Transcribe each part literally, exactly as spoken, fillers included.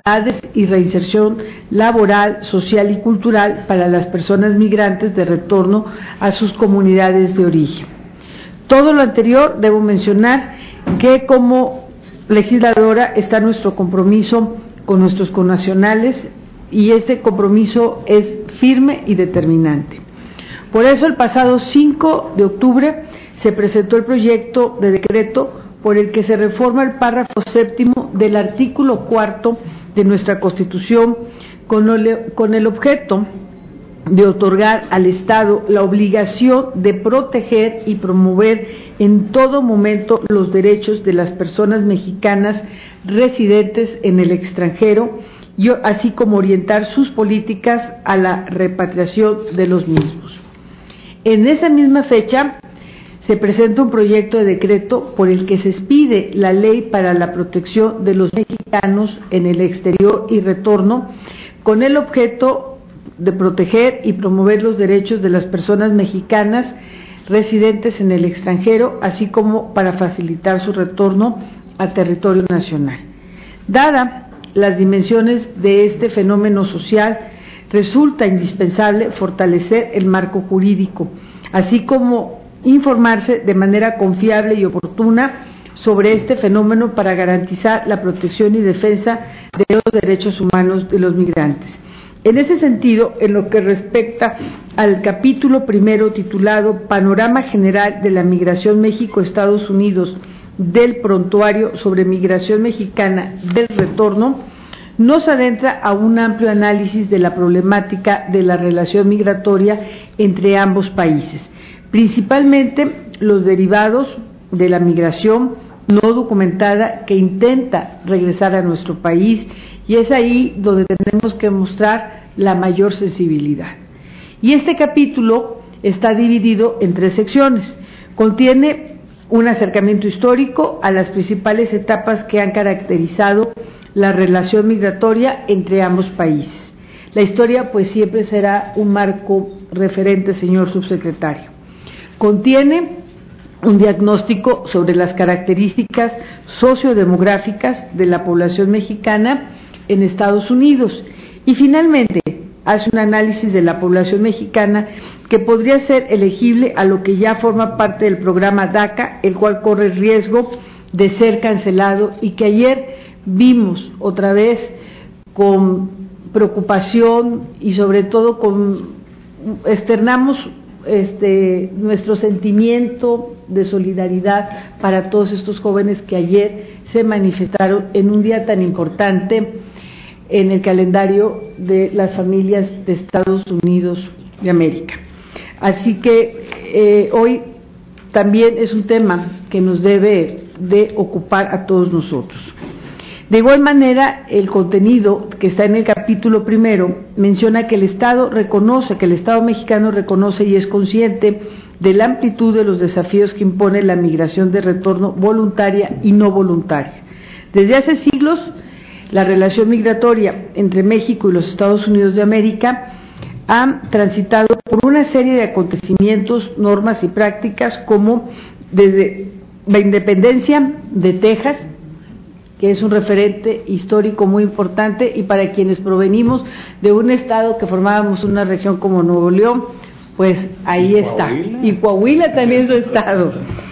y reinserción laboral, social y cultural para las personas migrantes de retorno a sus comunidades de origen. Todo lo anterior, debo mencionar que como legisladora está nuestro compromiso con nuestros connacionales y este compromiso es firme y determinante. Por eso el pasado cinco de octubre se presentó el proyecto de decreto por el que se reforma el párrafo séptimo del artículo cuarto de nuestra Constitución con el, con el objeto de otorgar al Estado la obligación de proteger y promover en todo momento los derechos de las personas mexicanas residentes en el extranjero, y así como orientar sus políticas a la repatriación de los mismos. En esa misma fecha se presenta un proyecto de decreto por el que se expide la Ley para la Protección de los Mexicanos en el Exterior y Retorno, con el objeto de proteger y promover los derechos de las personas mexicanas residentes en el extranjero, así como para facilitar su retorno a territorio nacional. Dada las dimensiones de este fenómeno social, resulta indispensable fortalecer el marco jurídico, así como informarse de manera confiable y oportuna sobre este fenómeno para garantizar la protección y defensa de los derechos humanos de los migrantes. En ese sentido, en lo que respecta al capítulo primero titulado Panorama General de la Migración México-Estados Unidos del Prontuario sobre Migración Mexicana del Retorno, nos adentra a un amplio análisis de la problemática de la relación migratoria entre ambos países, principalmente los derivados de la migración no documentada que intenta regresar a nuestro país, y es ahí donde tenemos que mostrar la mayor sensibilidad. Y este capítulo está dividido en tres secciones. Contiene un acercamiento histórico a las principales etapas que han caracterizado la relación migratoria entre ambos países. La historia pues siempre será un marco referente, señor subsecretario. Contiene un diagnóstico sobre las características sociodemográficas de la población mexicana en Estados Unidos y finalmente hace un análisis de la población mexicana que podría ser elegible a lo que ya forma parte del programa DACA, el cual corre riesgo de ser cancelado y que ayer vimos otra vez con preocupación y sobre todo con externamos este nuestro sentimiento de solidaridad para todos estos jóvenes que ayer se manifestaron en un día tan importante en el calendario de las familias de Estados Unidos de América. Así que eh, hoy también es un tema que nos debe de ocupar a todos nosotros. De igual manera, el contenido que está en el capítulo primero menciona que el Estado reconoce, que el Estado mexicano reconoce y es consciente de la amplitud de los desafíos que impone la migración de retorno voluntaria y no voluntaria. Desde hace siglos, la relación migratoria entre México y los Estados Unidos de América ha transitado por una serie de acontecimientos, normas y prácticas, como desde la independencia de Texas, que es un referente histórico muy importante, y para quienes provenimos de un estado que formábamos una región como Nuevo León, pues ahí está. Y Coahuila también es su estado.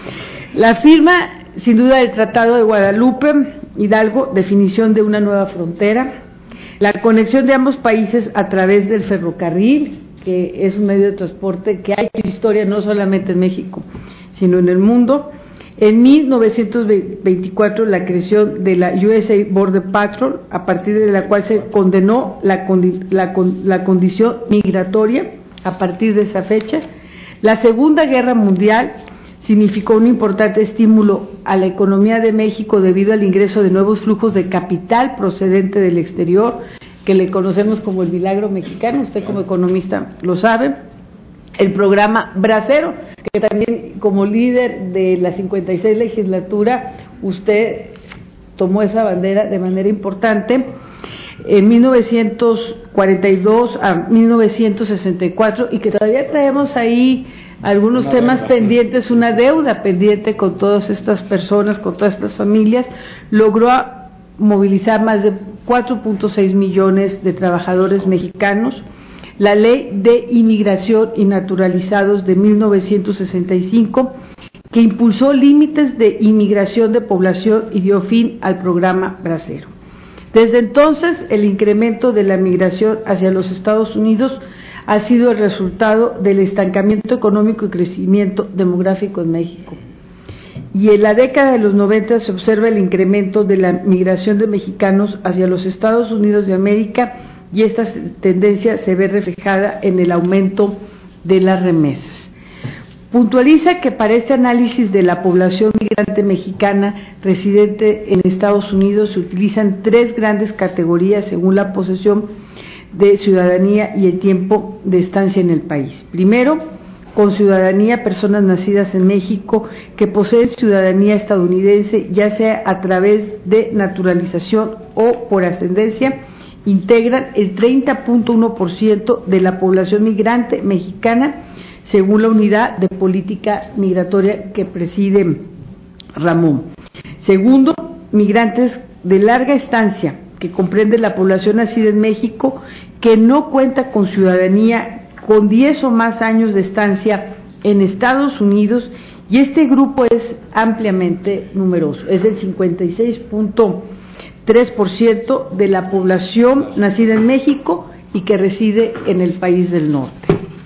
La firma, sin duda, del Tratado de Guadalupe Hidalgo, definición de una nueva frontera, la conexión de ambos países a través del ferrocarril, que es un medio de transporte que ha hecho historia no solamente en México, sino en el mundo. En mil novecientos veinticuatro, la creación de la U S A Border Patrol, a partir de la cual se condenó la, condi la, con la condición migratoria a partir de esa fecha. La Segunda Guerra Mundial significó un importante estímulo a la economía de México debido al ingreso de nuevos flujos de capital procedente del exterior, que le conocemos como el milagro mexicano, usted como economista lo sabe. El programa Bracero, que también como líder de la cincuenta y seis legislatura, usted tomó esa bandera de manera importante. En mil novecientos cuarenta y dos a mil novecientos sesenta y cuatro, y que todavía traemos ahí algunos una temas deuda. pendientes, una deuda pendiente con todas estas personas, con todas estas familias, logró movilizar más de cuatro punto seis millones de trabajadores mexicanos, la Ley de Inmigración y Naturalizados de mil novecientos sesenta y cinco, que impulsó límites de inmigración de población y dio fin al programa Bracero. Desde entonces, el incremento de la migración hacia los Estados Unidos ha sido el resultado del estancamiento económico y crecimiento demográfico en México. Y en la década de los noventa se observa el incremento de la migración de mexicanos hacia los Estados Unidos de América, y esta tendencia se ve reflejada en el aumento de las remesas. Puntualiza que para este análisis de la población migrante mexicana residente en Estados Unidos se utilizan tres grandes categorías según la posesión de ciudadanía y el tiempo de estancia en el país. Primero, con ciudadanía, personas nacidas en México que poseen ciudadanía estadounidense, ya sea a través de naturalización o por ascendencia, integran el treinta punto uno por ciento de la población migrante mexicana, según la Unidad de Política Migratoria que preside Ramón. Segundo, migrantes de larga estancia, que comprende la población nacida en México, que no cuenta con ciudadanía, con diez o más años de estancia en Estados Unidos, y este grupo es ampliamente numeroso, es del cincuenta y seis punto tres por ciento de la población nacida en México y que reside en el país del norte.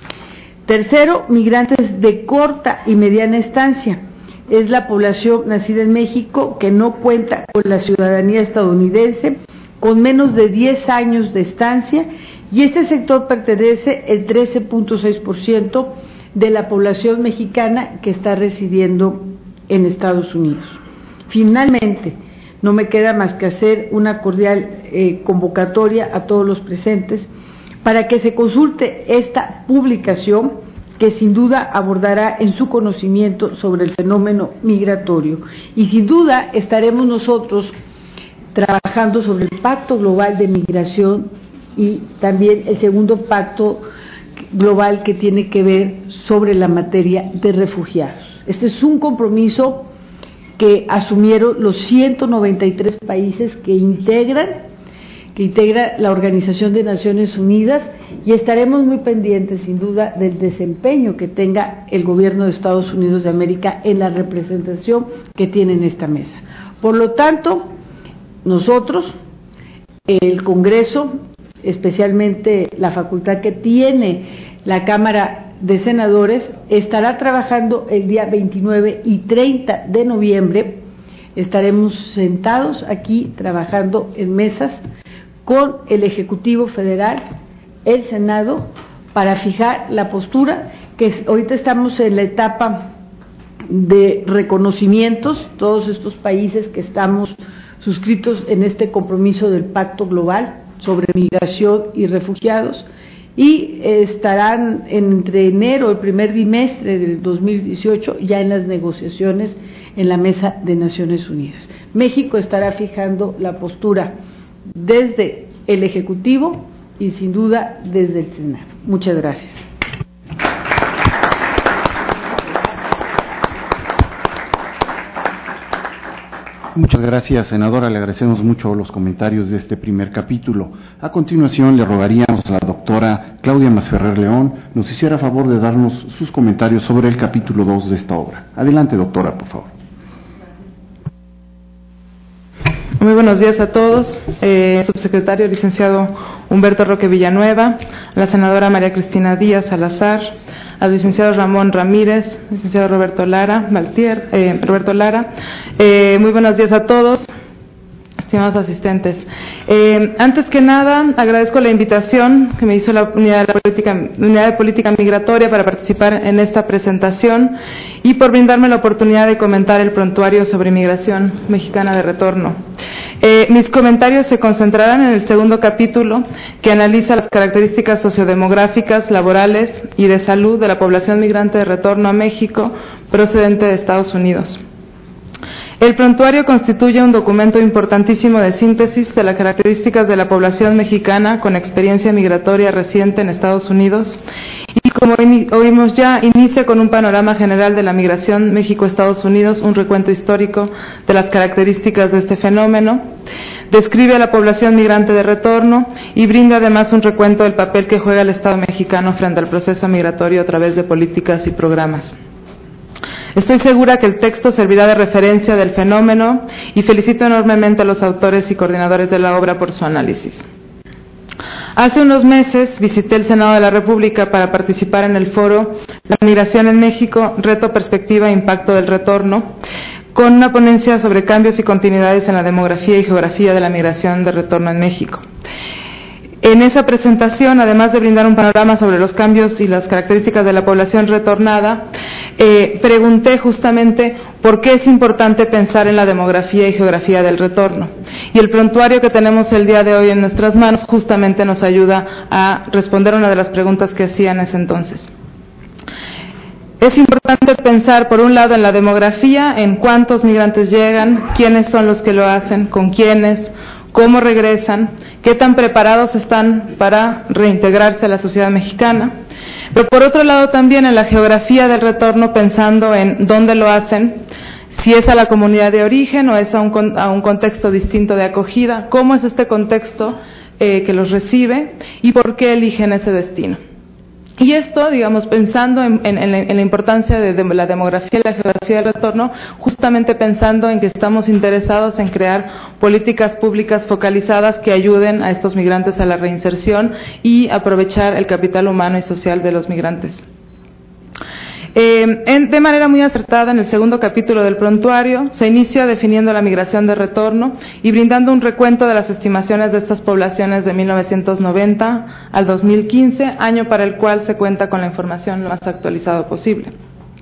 Tercero, migrantes de corta y mediana estancia, es la población nacida en México que no cuenta con la ciudadanía estadounidense, con menos de diez años de estancia, y este sector pertenece el trece punto seis por ciento de la población mexicana que está residiendo en Estados Unidos. Finalmente, no me queda más que hacer una cordial eh, convocatoria a todos los presentes para que se consulte esta publicación, que sin duda abordará en su conocimiento sobre el fenómeno migratorio, y sin duda estaremos nosotros trabajando sobre el Pacto Global de Migración y también el segundo pacto global que tiene que ver sobre la materia de refugiados. Este es un compromiso que asumieron los ciento noventa y tres países que integran que integra la Organización de Naciones Unidas, y estaremos muy pendientes, sin duda, del desempeño que tenga el gobierno de Estados Unidos de América en la representación que tiene en esta mesa. Por lo tanto, nosotros, el Congreso, especialmente la facultad que tiene la Cámara de Senadores, estará trabajando el día veintinueve y treinta de noviembre, estaremos sentados aquí trabajando en mesas con el Ejecutivo Federal, el Senado, para fijar la postura, que ahorita estamos en la etapa de reconocimientos, todos estos países que estamos suscritos en este compromiso del Pacto Global sobre Migración y Refugiados, y estarán entre enero, el primer bimestre del dos mil dieciocho, ya en las negociaciones en la Mesa de Naciones Unidas. México estará fijando la postura desde el Ejecutivo y sin duda desde el Senado. Muchas gracias. Muchas gracias, senadora. Le agradecemos mucho los comentarios de este primer capítulo. A continuación, le rogaríamos a la doctora Claudia Masferrer León nos hiciera favor de darnos sus comentarios sobre el capítulo dos de esta obra. Adelante, doctora, por favor. Muy buenos días a todos. Eh, subsecretario licenciado Humberto Roque Villanueva, la senadora María Cristina Díaz Salazar, al licenciado Ramón Ramírez, licenciado Roberto Lara, Valtier, eh, Roberto Lara. Eh, muy buenos días a todos, estimados asistentes. Eh, antes que nada, agradezco la invitación que me hizo la Unidad de, la Política, Unidad de Política Migratoria para participar en esta presentación y por brindarme la oportunidad de comentar el prontuario sobre migración mexicana de retorno. Eh, mis comentarios se concentrarán en el segundo capítulo, que analiza las características sociodemográficas, laborales y de salud de la población migrante de retorno a México procedente de Estados Unidos. El prontuario constituye un documento importantísimo de síntesis de las características de la población mexicana con experiencia migratoria reciente en Estados Unidos y, como oímos ya, inicia con un panorama general de la migración México-Estados Unidos, un recuento histórico de las características de este fenómeno. describe a la población migrante de retorno y brinda además un recuento del papel que juega el Estado mexicano frente al proceso migratorio a través de políticas y programas. Estoy segura que el texto servirá de referencia del fenómeno y felicito enormemente a los autores y coordinadores de la obra por su análisis. Hace unos meses visité el Senado de la República para participar en el foro La migración en México, reto, perspectiva e impacto del retorno, con una ponencia sobre cambios y continuidades en la demografía y geografía de la migración de retorno en México. En esa presentación, además de brindar un panorama sobre los cambios y las características de la población retornada, eh, pregunté justamente por qué es importante pensar en la demografía y geografía del retorno. Y el prontuario que tenemos el día de hoy en nuestras manos justamente nos ayuda a responder una de las preguntas que hacía en ese entonces. Es importante pensar, por un lado, en la demografía, en cuántos migrantes llegan, quiénes son los que lo hacen, con quiénes, cómo regresan, qué tan preparados están para reintegrarse a la sociedad mexicana. Pero por otro lado también en la geografía del retorno, pensando en dónde lo hacen, si es a la comunidad de origen o es a un, a un contexto distinto de acogida, cómo es este contexto eh, que los recibe y por qué eligen ese destino. Y esto, digamos, pensando en, en, en, la, en la importancia de, de la demografía y la geografía del retorno, justamente pensando en que estamos interesados en crear políticas públicas focalizadas que ayuden a estos migrantes a la reinserción y aprovechar el capital humano y social de los migrantes. Eh, en, de manera muy acertada, en el segundo capítulo del prontuario, se inicia definiendo la migración de retorno y brindando un recuento de las estimaciones de estas poblaciones de mil novecientos noventa al dos mil quince, año para el cual se cuenta con la información lo más actualizada posible.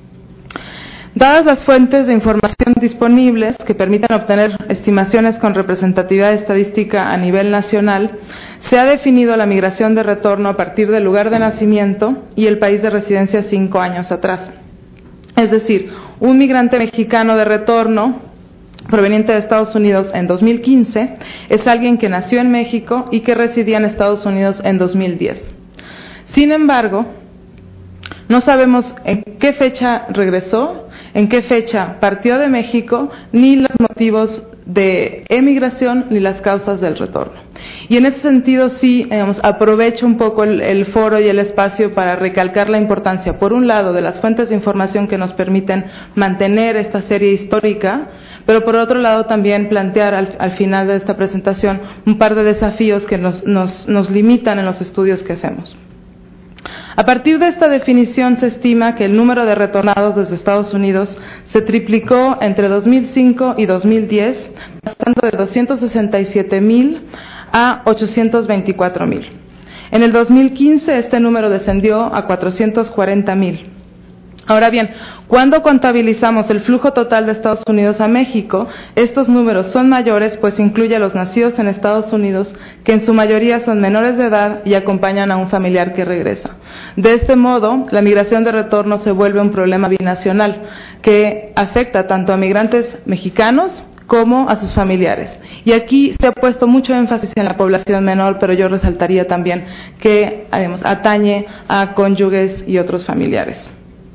Dadas las fuentes de información disponibles que permitan obtener estimaciones con representatividad estadística a nivel nacional, se ha definido la migración de retorno a partir del lugar de nacimiento y el país de residencia cinco años atrás. Es decir, un migrante mexicano de retorno proveniente de Estados Unidos en dos mil quince es alguien que nació en México y que residía en Estados Unidos en dos mil diez. Sin embargo, no sabemos en qué fecha regresó, en qué fecha partió de México, ni los motivos de emigración ni las causas del retorno. Y en ese sentido sí, digamos, aprovecho un poco el, el foro y el espacio para recalcar la importancia, por un lado, de las fuentes de información que nos permiten mantener esta serie histórica, pero por otro lado también plantear al, al final de esta presentación un par de desafíos que nos, nos, nos limitan en los estudios que hacemos. A partir de esta definición se estima que el número de retornados desde Estados Unidos se triplicó entre dos mil cinco y dos mil diez, pasando de doscientos sesenta y siete mil a ochocientos veinticuatro mil. En el dos mil quince este número descendió a cuatrocientos cuarenta mil. Ahora bien, cuando contabilizamos el flujo total de Estados Unidos a México, estos números son mayores, pues incluye a los nacidos en Estados Unidos, que en su mayoría son menores de edad y acompañan a un familiar que regresa. De este modo, la migración de retorno se vuelve un problema binacional, que afecta tanto a migrantes mexicanos como a sus familiares. Y aquí se ha puesto mucho énfasis en la población menor, pero yo resaltaría también que, digamos, atañe a cónyuges y otros familiares.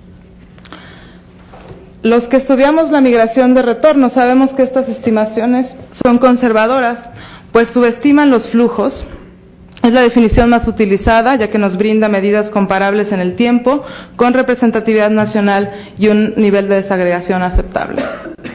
Los que estudiamos la migración de retorno sabemos que estas estimaciones son conservadoras, pues subestiman los flujos. Es la definición más utilizada, ya que nos brinda medidas comparables en el tiempo, con representatividad nacional y un nivel de desagregación aceptable.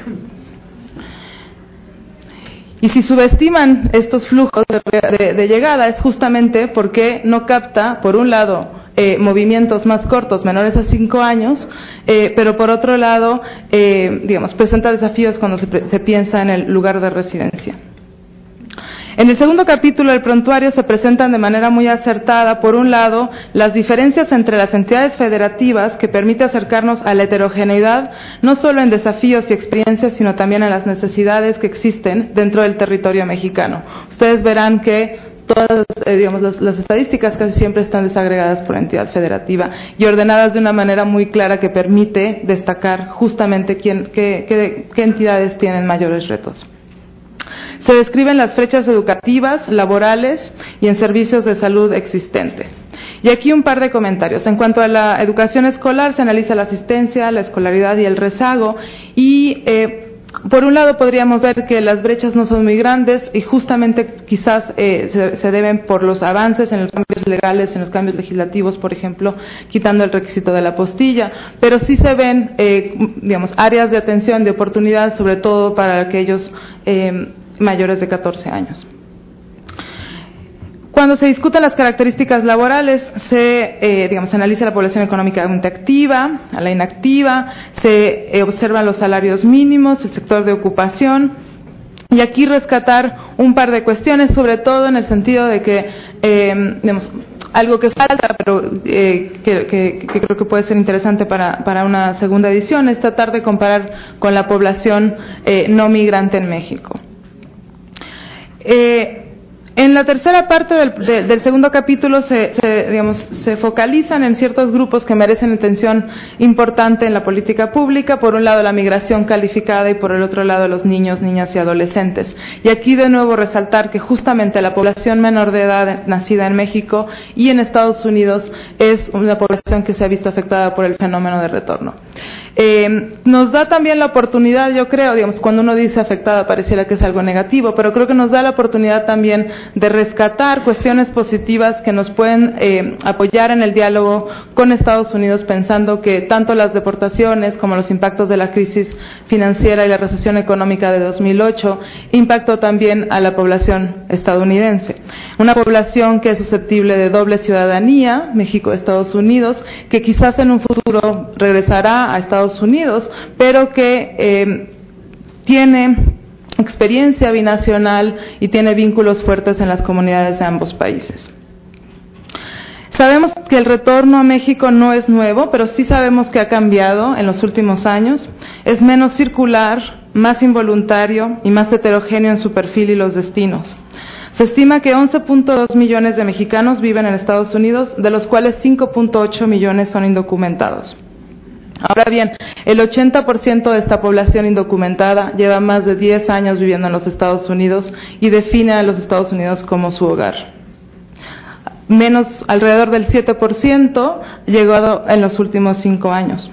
Y si subestiman estos flujos de, de, de llegada es justamente porque no capta, por un lado, eh, movimientos más cortos, menores a cinco años, eh, pero por otro lado, eh, digamos, presenta desafíos cuando se, se piensa en el lugar de residencia. En el segundo capítulo del prontuario se presentan de manera muy acertada, por un lado, las diferencias entre las entidades federativas que permite acercarnos a la heterogeneidad, no solo en desafíos y experiencias, sino también en las necesidades que existen dentro del territorio mexicano. Ustedes verán que todas eh, digamos, las, las estadísticas casi siempre están desagregadas por entidad federativa y ordenadas de una manera muy clara que permite destacar justamente quién, qué, qué, qué entidades tienen mayores retos. Se describen las brechas educativas, laborales y en servicios de salud existentes. Y aquí un par de comentarios. En cuanto a la educación escolar, se analiza la asistencia, la escolaridad y el rezago y eh, por un lado podríamos ver que las brechas no son muy grandes y justamente quizás eh, se, se deben por los avances en los cambios legales, en los cambios legislativos, por ejemplo, quitando el requisito de la apostilla, pero sí se ven, eh, digamos, áreas de atención, de oportunidad, sobre todo para aquellos eh, mayores de catorce años. Cuando se discuten las características laborales, se eh, digamos, analiza la población económicamente activa, a la inactiva, se eh, observan los salarios mínimos, el sector de ocupación, y aquí rescatar un par de cuestiones, sobre todo en el sentido de que, eh, digamos, algo que falta, pero eh, que, que, que creo que puede ser interesante para, para una segunda edición, es tratar de comparar con la población eh, no migrante en México. Eh, En la tercera parte del, de, del segundo capítulo se, se, digamos, se focalizan en ciertos grupos que merecen atención importante en la política pública. Por un lado, la migración calificada y por el otro lado, los niños, niñas y adolescentes. Y aquí de nuevo resaltar que justamente la población menor de edad nacida en México y en Estados Unidos es una población que se ha visto afectada por el fenómeno de retorno. Eh, nos da también la oportunidad, yo creo, digamos, cuando uno dice afectada pareciera que es algo negativo, pero creo que nos da la oportunidad también de rescatar cuestiones positivas que nos pueden eh, apoyar en el diálogo con Estados Unidos, pensando que tanto las deportaciones como los impactos de la crisis financiera y la recesión económica de dos mil ocho impactó también a la población estadounidense. Una población que es susceptible de doble ciudadanía, México-Estados Unidos, que quizás en un futuro regresará a Estados Unidos, pero que eh, tiene experiencia binacional y tiene vínculos fuertes en las comunidades de ambos países. Sabemos que el retorno a México no es nuevo, pero sí sabemos que ha cambiado en los últimos años. Es menos circular, más involuntario y más heterogéneo en su perfil y los destinos. Se estima que once punto dos millones de mexicanos viven en Estados Unidos, de los cuales cinco punto ocho millones son indocumentados. Ahora bien, el ochenta por ciento de esta población indocumentada lleva más de diez años viviendo en los Estados Unidos y define a los Estados Unidos como su hogar. Menos, alrededor del siete por ciento llegó en los últimos cinco años.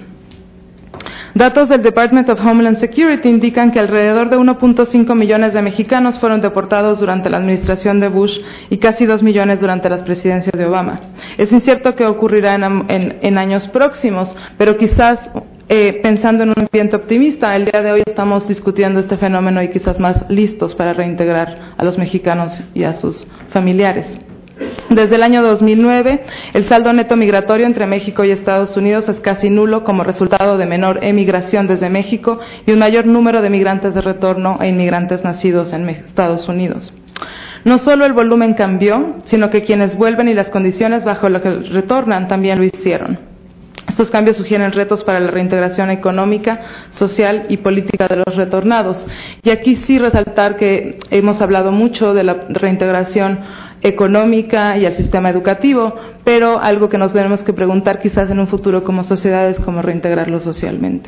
Datos del Department of Homeland Security indican que alrededor de uno punto cinco millones de mexicanos fueron deportados durante la administración de Bush y casi dos millones durante las presidencias de Obama. Es incierto que ocurrirá en, en, en años próximos, pero quizás eh, pensando en un ambiente optimista, el día de hoy estamos discutiendo este fenómeno y quizás más listos para reintegrar a los mexicanos y a sus familiares. Desde el año dos mil nueve, el saldo neto migratorio entre México y Estados Unidos es casi nulo como resultado de menor emigración desde México y un mayor número de migrantes de retorno e inmigrantes nacidos en Estados Unidos. No solo el volumen cambió, sino que quienes vuelven y las condiciones bajo las que retornan también lo hicieron. Estos cambios sugieren retos para la reintegración económica, social y política de los retornados. Y aquí sí resaltar que hemos hablado mucho de la reintegración económica y al sistema educativo, pero algo que nos tenemos que preguntar quizás en un futuro como sociedad es cómo reintegrarlo socialmente.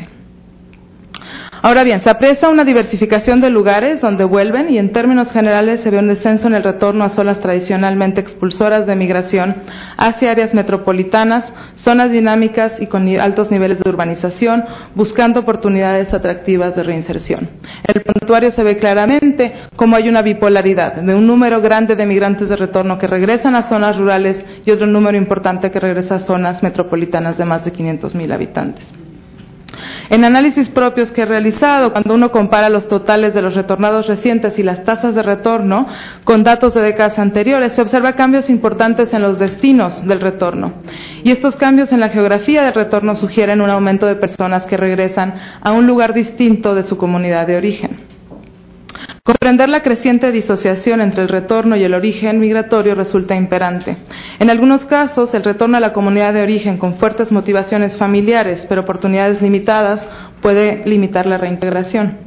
Ahora bien, se aprecia una diversificación de lugares donde vuelven y en términos generales se ve un descenso en el retorno a zonas tradicionalmente expulsoras de migración hacia áreas metropolitanas, zonas dinámicas y con altos niveles de urbanización, buscando oportunidades atractivas de reinserción. En el prontuario se ve claramente cómo hay una bipolaridad de un número grande de migrantes de retorno que regresan a zonas rurales y otro número importante que regresa a zonas metropolitanas de más de quinientos mil habitantes. En análisis propios que he realizado, cuando uno compara los totales de los retornados recientes y las tasas de retorno con datos de décadas anteriores, se observa cambios importantes en los destinos del retorno. Y estos cambios en la geografía del retorno sugieren un aumento de personas que regresan a un lugar distinto de su comunidad de origen. Comprender la creciente disociación entre el retorno y el origen migratorio resulta imperante. En algunos casos, el retorno a la comunidad de origen con fuertes motivaciones familiares, pero oportunidades limitadas, puede limitar la reintegración.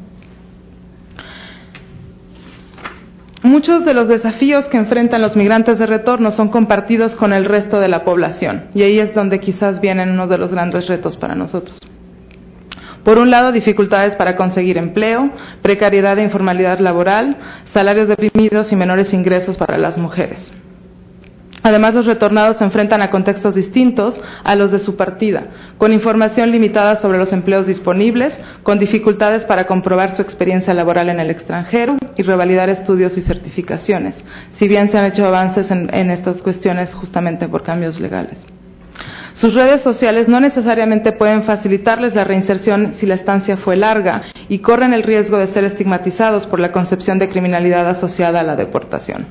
Muchos de los desafíos que enfrentan los migrantes de retorno son compartidos con el resto de la población, y ahí es donde quizás vienen uno de los grandes retos para nosotros. Por un lado, dificultades para conseguir empleo, precariedad e informalidad laboral, salarios deprimidos y menores ingresos para las mujeres. Además, los retornados se enfrentan a contextos distintos a los de su partida, con información limitada sobre los empleos disponibles, con dificultades para comprobar su experiencia laboral en el extranjero y revalidar estudios y certificaciones, si bien se han hecho avances en, en estas cuestiones justamente por cambios legales. Sus redes sociales no necesariamente pueden facilitarles la reinserción si la estancia fue larga y corren el riesgo de ser estigmatizados por la concepción de criminalidad asociada a la deportación.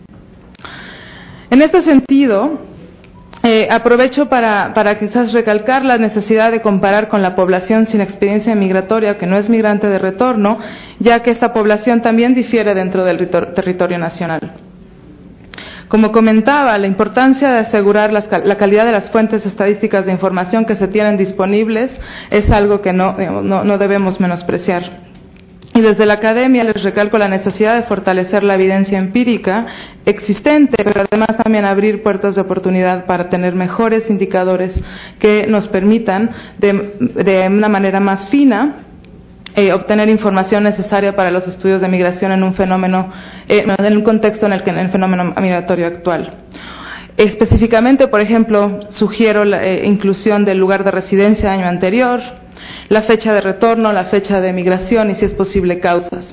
En este sentido, eh, aprovecho para, para quizás recalcar la necesidad de comparar con la población sin experiencia migratoria que no es migrante de retorno, ya que esta población también difiere dentro del territorio nacional. Como comentaba, la importancia de asegurar las, la calidad de las fuentes estadísticas de información que se tienen disponibles es algo que no, no, no debemos menospreciar. Y desde la academia les recalco la necesidad de fortalecer la evidencia empírica existente, pero además también abrir puertas de oportunidad para tener mejores indicadores que nos permitan de, de una manera más fina eh, obtener información necesaria para los estudios de migración en un fenómeno, eh, en un contexto en el que en el fenómeno migratorio actual. Específicamente, por ejemplo, sugiero la eh, inclusión del lugar de residencia año anterior, la fecha de retorno, la fecha de migración y, si es posible, causas.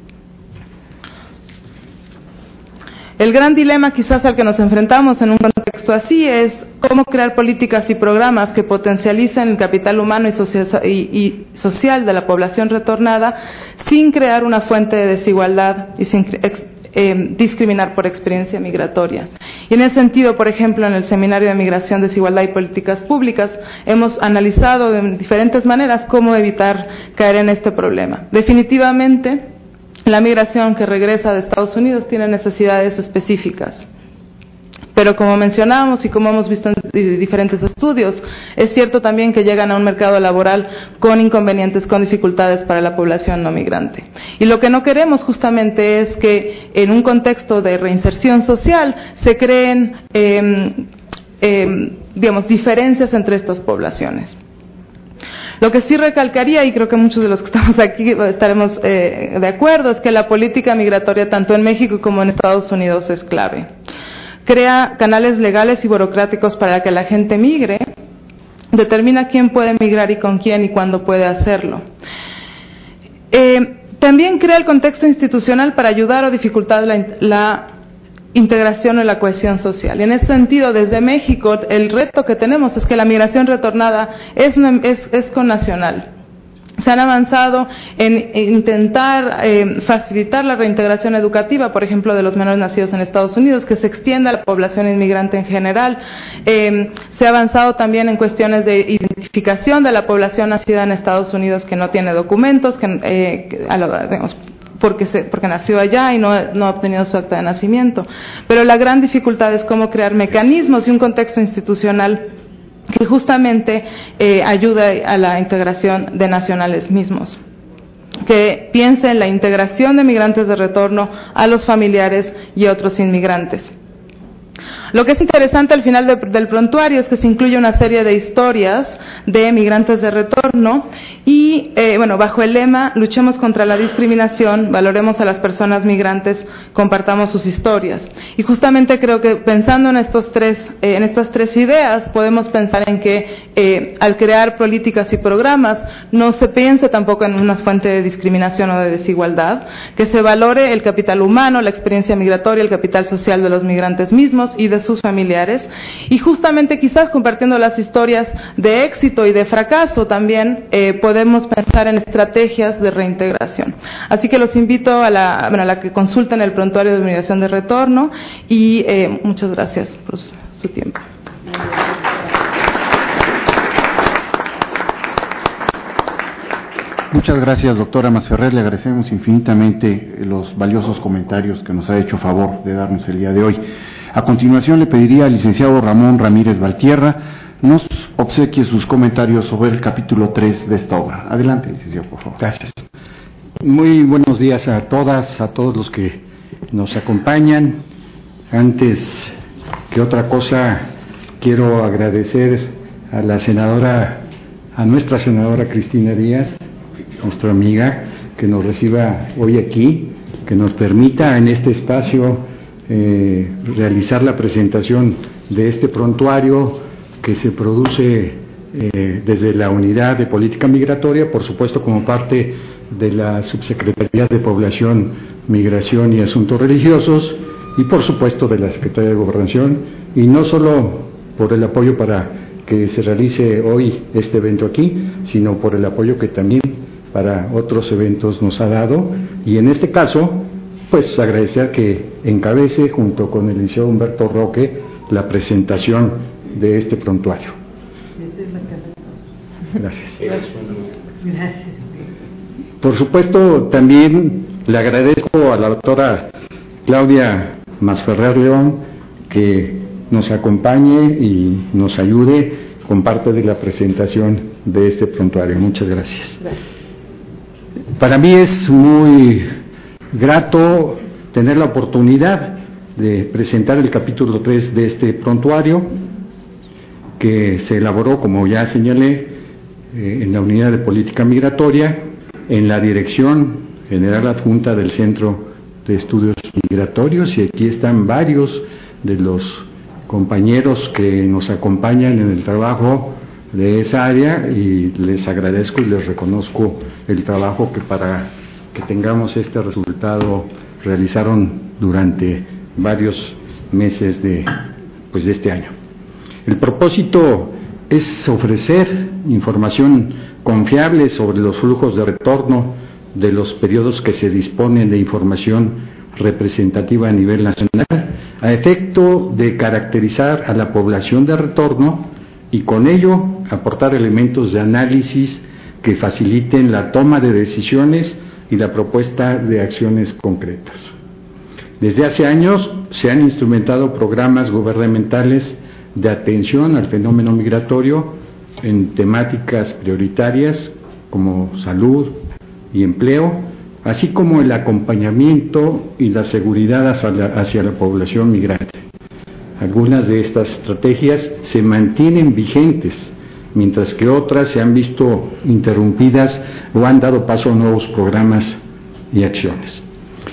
El gran dilema quizás al que nos enfrentamos en un contexto así es cómo crear políticas y programas que potencialicen el capital humano y, socio y, y social de la población retornada sin crear una fuente de desigualdad y sin Eh, discriminar por experiencia migratoria. Y en ese sentido, por ejemplo, en el Seminario de Migración, Desigualdad y Políticas Públicas, hemos analizado de diferentes maneras cómo evitar caer en este problema. Definitivamente, la migración que regresa de Estados Unidos tiene necesidades específicas. Pero como mencionábamos y como hemos visto en diferentes estudios, es cierto también que llegan a un mercado laboral con inconvenientes, con dificultades para la población no migrante. Y lo que no queremos justamente es que en un contexto de reinserción social se creen, eh, eh, digamos, diferencias entre estas poblaciones. Lo que sí recalcaría, y creo que muchos de los que estamos aquí estaremos eh, de acuerdo, es que la política migratoria tanto en México como en Estados Unidos es clave. Crea canales legales y burocráticos para que la gente migre, determina quién puede migrar y con quién y cuándo puede hacerlo. Eh, también crea el contexto institucional para ayudar o dificultar la, la integración o la cohesión social. Y en ese sentido, desde México, el reto que tenemos es que la migración retornada es, es, es connacional. Se han avanzado en intentar eh, facilitar la reintegración educativa, por ejemplo, de los menores nacidos en Estados Unidos, que se extienda a la población inmigrante en general. Eh, se ha avanzado también en cuestiones de identificación de la población nacida en Estados Unidos que no tiene documentos, que, eh, que a la, digamos, porque, se, porque nació allá y no, no ha obtenido su acta de nacimiento. Pero la gran dificultad es cómo crear mecanismos y un contexto institucional que justamente eh, ayude a la integración de nacionales mismos, que piense en la integración de migrantes de retorno a los familiares y otros inmigrantes. Lo que es interesante al final de, del prontuario es que se incluye una serie de historias de migrantes de retorno y, eh, bueno, bajo el lema luchemos contra la discriminación, valoremos a las personas migrantes, compartamos sus historias. Y justamente creo que pensando en estos tres, eh, en estas tres ideas, podemos pensar en que eh, al crear políticas y programas no se piense tampoco en una fuente de discriminación o de desigualdad, que se valore el capital humano, la experiencia migratoria, el capital social de los migrantes mismos y de sus familiares, y justamente quizás compartiendo las historias de éxito y de fracaso también eh, podemos pensar en estrategias de reintegración. Así que los invito a la, bueno, a la que consulten el prontuario de migración de retorno y eh, muchas gracias por su, su tiempo. Muchas gracias, doctora Masferrer. Le agradecemos infinitamente los valiosos comentarios que nos ha hecho favor de darnos el día de hoy. A continuación, le pediría al licenciado Ramón Ramírez Valtierra nos obsequie sus comentarios sobre el capítulo tres de esta obra. Adelante, licenciado, por favor. Gracias. Muy buenos días a todas, a todos los que nos acompañan. Antes que otra cosa, quiero agradecer a la senadora, a nuestra senadora Cristina Díaz, nuestra amiga, que nos reciba hoy aquí, que nos permita en este espacio eh, realizar la presentación de este prontuario que se produce eh, desde la Unidad de Política Migratoria, por supuesto como parte de la Subsecretaría de Población, Migración y Asuntos Religiosos, y por supuesto de la Secretaría de Gobernación, y no solo por el apoyo para que se realice hoy este evento aquí, sino por el apoyo que también para otros eventos nos ha dado, y en este caso, pues agradecer que encabece junto con el licenciado Humberto Roque la presentación de este prontuario. Gracias. Gracias. Por supuesto, también le agradezco a la doctora Claudia Masferrer León que nos acompañe y nos ayude con parte de la presentación de este prontuario. Muchas gracias. Gracias. Para mí es muy grato tener la oportunidad de presentar el capítulo tres de este prontuario que se elaboró, como ya señalé, eh, en la Unidad de Política Migratoria, en la Dirección General Adjunta del Centro de Estudios Migratorios, y aquí están varios de los compañeros que nos acompañan en el trabajo de esa área, y les agradezco y les reconozco el trabajo que para que tengamos este resultado realizaron durante varios meses de, pues, de este año. El propósito es ofrecer información confiable sobre los flujos de retorno de los periodos que se disponen de información representativa a nivel nacional, a efecto de caracterizar a la población de retorno y con ello aportar elementos de análisis que faciliten la toma de decisiones y la propuesta de acciones concretas. Desde hace años se han instrumentado programas gubernamentales de atención al fenómeno migratorio en temáticas prioritarias como salud y empleo, así como el acompañamiento y la seguridad hacia la, hacia la población migrante. Algunas de estas estrategias se mantienen vigentes, mientras que otras se han visto interrumpidas o han dado paso a nuevos programas y acciones.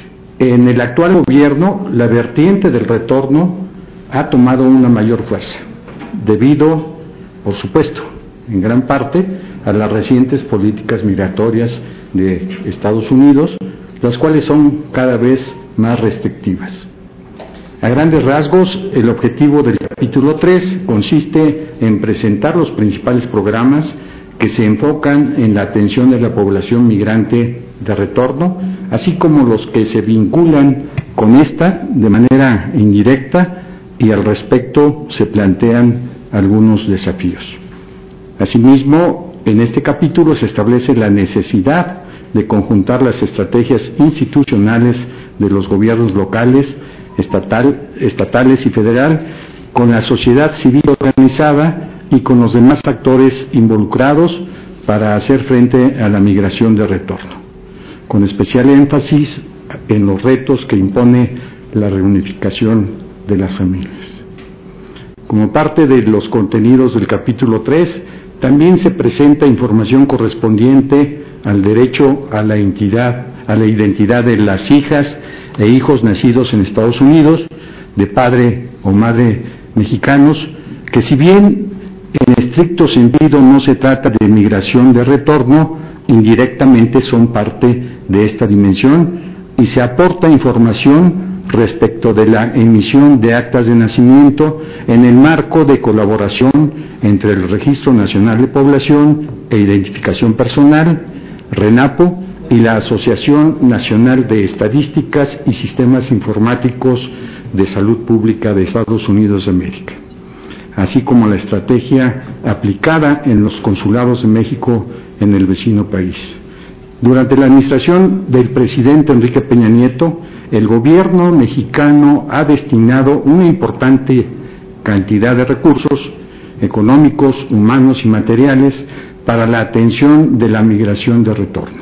En el actual gobierno, la vertiente del retorno ha tomado una mayor fuerza, debido, por supuesto, en gran parte, a las recientes políticas migratorias de Estados Unidos, las cuales son cada vez más restrictivas. A grandes rasgos, el objetivo del capítulo tres consiste en presentar los principales programas que se enfocan en la atención de la población migrante de retorno, así como los que se vinculan con esta de manera indirecta, y al respecto se plantean algunos desafíos. Asimismo, en este capítulo se establece la necesidad de conjuntar las estrategias institucionales de los gobiernos locales, estatal, estatales y federal con la sociedad civil organizada y con los demás actores involucrados para hacer frente a la migración de retorno, con especial énfasis en los retos que impone la reunificación de las familias. Como parte de los contenidos del capítulo tres, también se presenta información correspondiente al derecho a la identidad, a la identidad de las hijas e hijos nacidos en Estados Unidos, de padre o madre mexicanos, que si bien en estricto sentido no se trata de migración de retorno, indirectamente son parte de esta dimensión, y se aporta información respecto de la emisión de actas de nacimiento en el marco de colaboración entre el Registro Nacional de Población e Identificación Personal, RENAPO, y la Asociación Nacional de Estadísticas y Sistemas Informáticos de Salud Pública de Estados Unidos de América, así como la estrategia aplicada en los consulados de México en el vecino país. Durante la administración del presidente Enrique Peña Nieto, el gobierno mexicano ha destinado una importante cantidad de recursos económicos, humanos y materiales para la atención de la migración de retorno.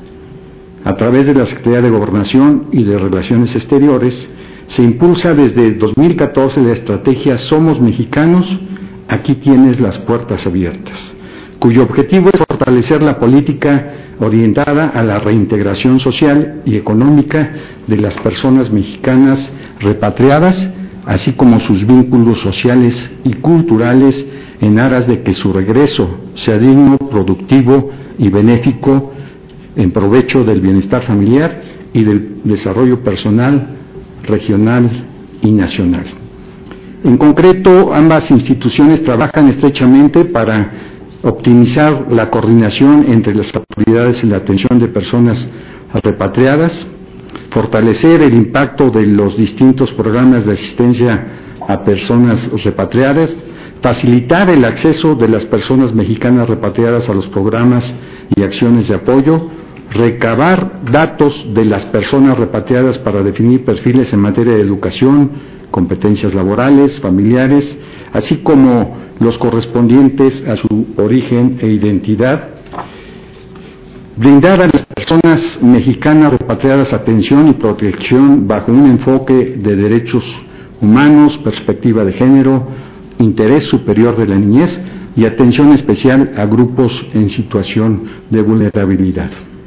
A través de la Secretaría de Gobernación y de Relaciones Exteriores, se impulsa desde dos mil catorce la estrategia Somos Mexicanos, aquí tienes las puertas abiertas, cuyo objetivo es fortalecer la política orientada a la reintegración social y económica de las personas mexicanas repatriadas, así como sus vínculos sociales y culturales en aras de que su regreso sea digno, productivo y benéfico en provecho del bienestar familiar y del desarrollo personal, regional y nacional. En concreto, ambas instituciones trabajan estrechamente para optimizar la coordinación entre las autoridades en la atención de personas repatriadas, fortalecer el impacto de los distintos programas de asistencia a personas repatriadas, facilitar el acceso de las personas mexicanas repatriadas a los programas y acciones de apoyo, recabar datos de las personas repatriadas para definir perfiles en materia de educación, competencias laborales, familiares, así como los correspondientes a su origen e identidad, brindar a las personas mexicanas repatriadas atención y protección bajo un enfoque de derechos humanos, perspectiva de género, interés superior de la niñez y atención especial a grupos en situación de vulnerabilidad.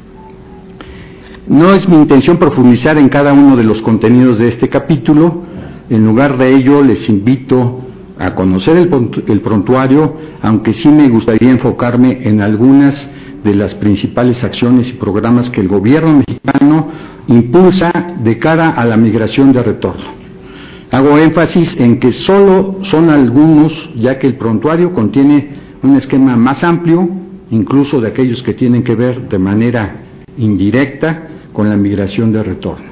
No es mi intención profundizar en cada uno de los contenidos de este capítulo. En lugar de ello, les invito a conocer el, el prontuario, aunque sí me gustaría enfocarme en algunas de las principales acciones y programas que el gobierno mexicano impulsa de cara a la migración de retorno. Hago énfasis en que solo son algunos, ya que el prontuario contiene un esquema más amplio, incluso de aquellos que tienen que ver de manera indirecta con la migración de retorno.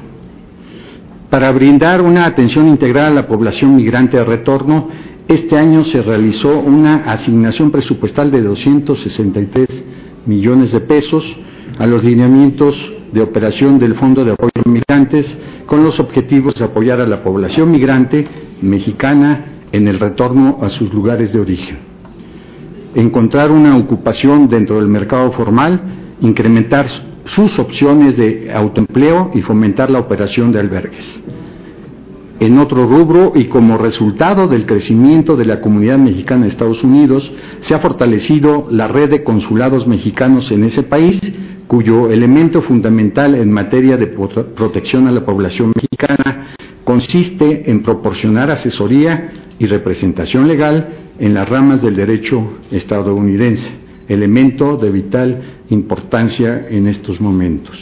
Para brindar una atención integral a la población migrante de retorno, este año se realizó una asignación presupuestal de doscientos sesenta y tres millones de pesos a los lineamientos de operación del Fondo de Apoyo a Migrantes, con los objetivos de apoyar a la población migrante mexicana en el retorno a sus lugares de origen, encontrar una ocupación dentro del mercado formal, incrementar sus opciones de autoempleo y fomentar la operación de albergues. En otro rubro, y como resultado del crecimiento de la comunidad mexicana en Estados Unidos, se ha fortalecido la red de consulados mexicanos en ese país, cuyo elemento fundamental en materia de protección a la población mexicana consiste en proporcionar asesoría y representación legal en las ramas del derecho estadounidense, elemento de vital importancia en estos momentos.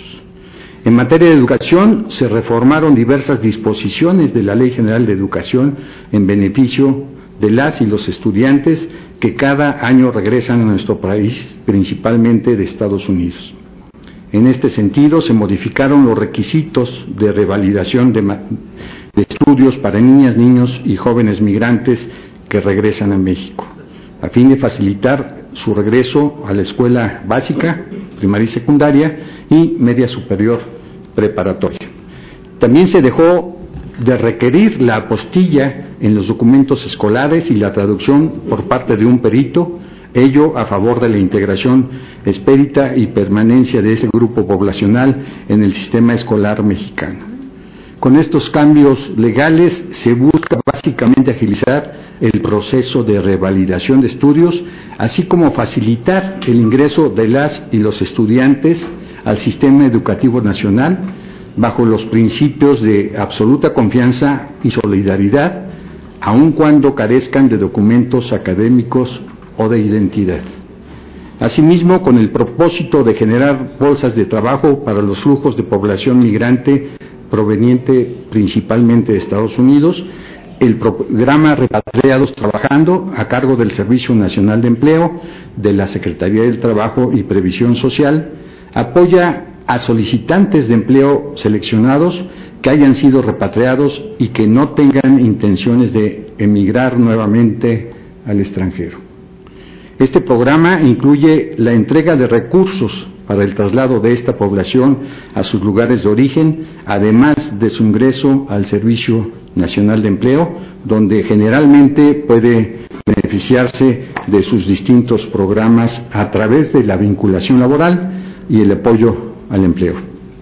En materia de educación, se reformaron diversas disposiciones de la Ley General de Educación en beneficio de las y los estudiantes que cada año regresan a nuestro país, principalmente de Estados Unidos. En este sentido, se modificaron los requisitos de revalidación de, de estudios para niñas, niños y jóvenes migrantes que regresan a México, a fin de facilitar su regreso a la escuela básica, primaria y secundaria y media superior preparatoria. También se dejó de requerir la apostilla en los documentos escolares y la traducción por parte de un perito, ello a favor de la integración expedita y permanencia de ese grupo poblacional en el sistema escolar mexicano. Con estos cambios legales se busca básicamente agilizar el proceso de revalidación de estudios, así como facilitar el ingreso de las y los estudiantes al sistema educativo nacional bajo los principios de absoluta confianza y solidaridad, aun cuando carezcan de documentos académicos o de identidad. Asimismo, con el propósito de generar bolsas de trabajo para los flujos de población migrante proveniente principalmente de Estados Unidos, el programa Repatriados Trabajando, a cargo del Servicio Nacional de Empleo, de la Secretaría del Trabajo y Previsión Social, apoya a solicitantes de empleo seleccionados que hayan sido repatriados y que no tengan intenciones de emigrar nuevamente al extranjero. Este programa incluye la entrega de recursos para el traslado de esta población a sus lugares de origen, además de su ingreso al Servicio Nacional de Empleo, donde generalmente puede beneficiarse de sus distintos programas a través de la vinculación laboral y el apoyo al empleo.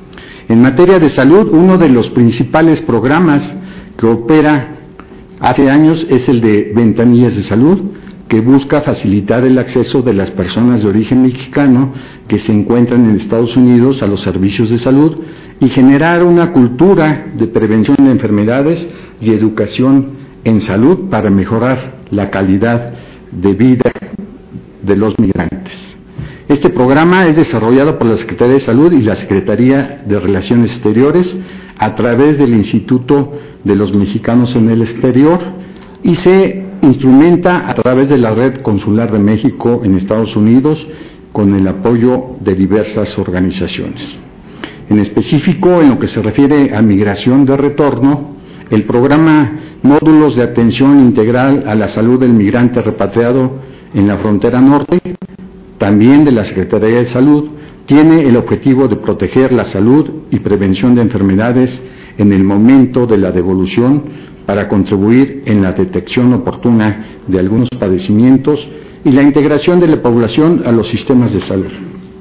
En materia de salud, uno de los principales programas que opera hace años es el de Ventanillas de Salud, que busca facilitar el acceso de las personas de origen mexicano que se encuentran en Estados Unidos a los servicios de salud y generar una cultura de prevención de enfermedades y educación en salud para mejorar la calidad de vida de los migrantes. Este programa es desarrollado por la Secretaría de Salud y la Secretaría de Relaciones Exteriores a través del Instituto de los Mexicanos en el Exterior y se instrumenta a través de la Red Consular de México en Estados Unidos con el apoyo de diversas organizaciones. En específico, en lo que se refiere a migración de retorno, el programa Módulos de Atención Integral a la Salud del Migrante Repatriado en la Frontera Norte, también de la Secretaría de Salud, tiene el objetivo de proteger la salud y prevención de enfermedades en el momento de la devolución para contribuir en la detección oportuna de algunos padecimientos y la integración de la población a los sistemas de salud.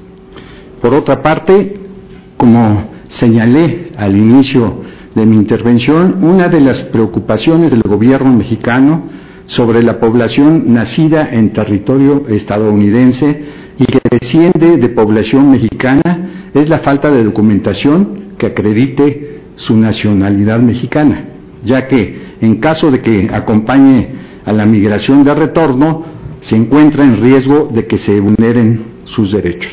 Por otra parte, como señalé al inicio de mi intervención, una de las preocupaciones del gobierno mexicano sobre la población nacida en territorio estadounidense y que desciende de población mexicana es la falta de documentación que acredite su nacionalidad mexicana, ya que en caso de que acompañe a la migración de retorno, se encuentra en riesgo de que se vulneren sus derechos.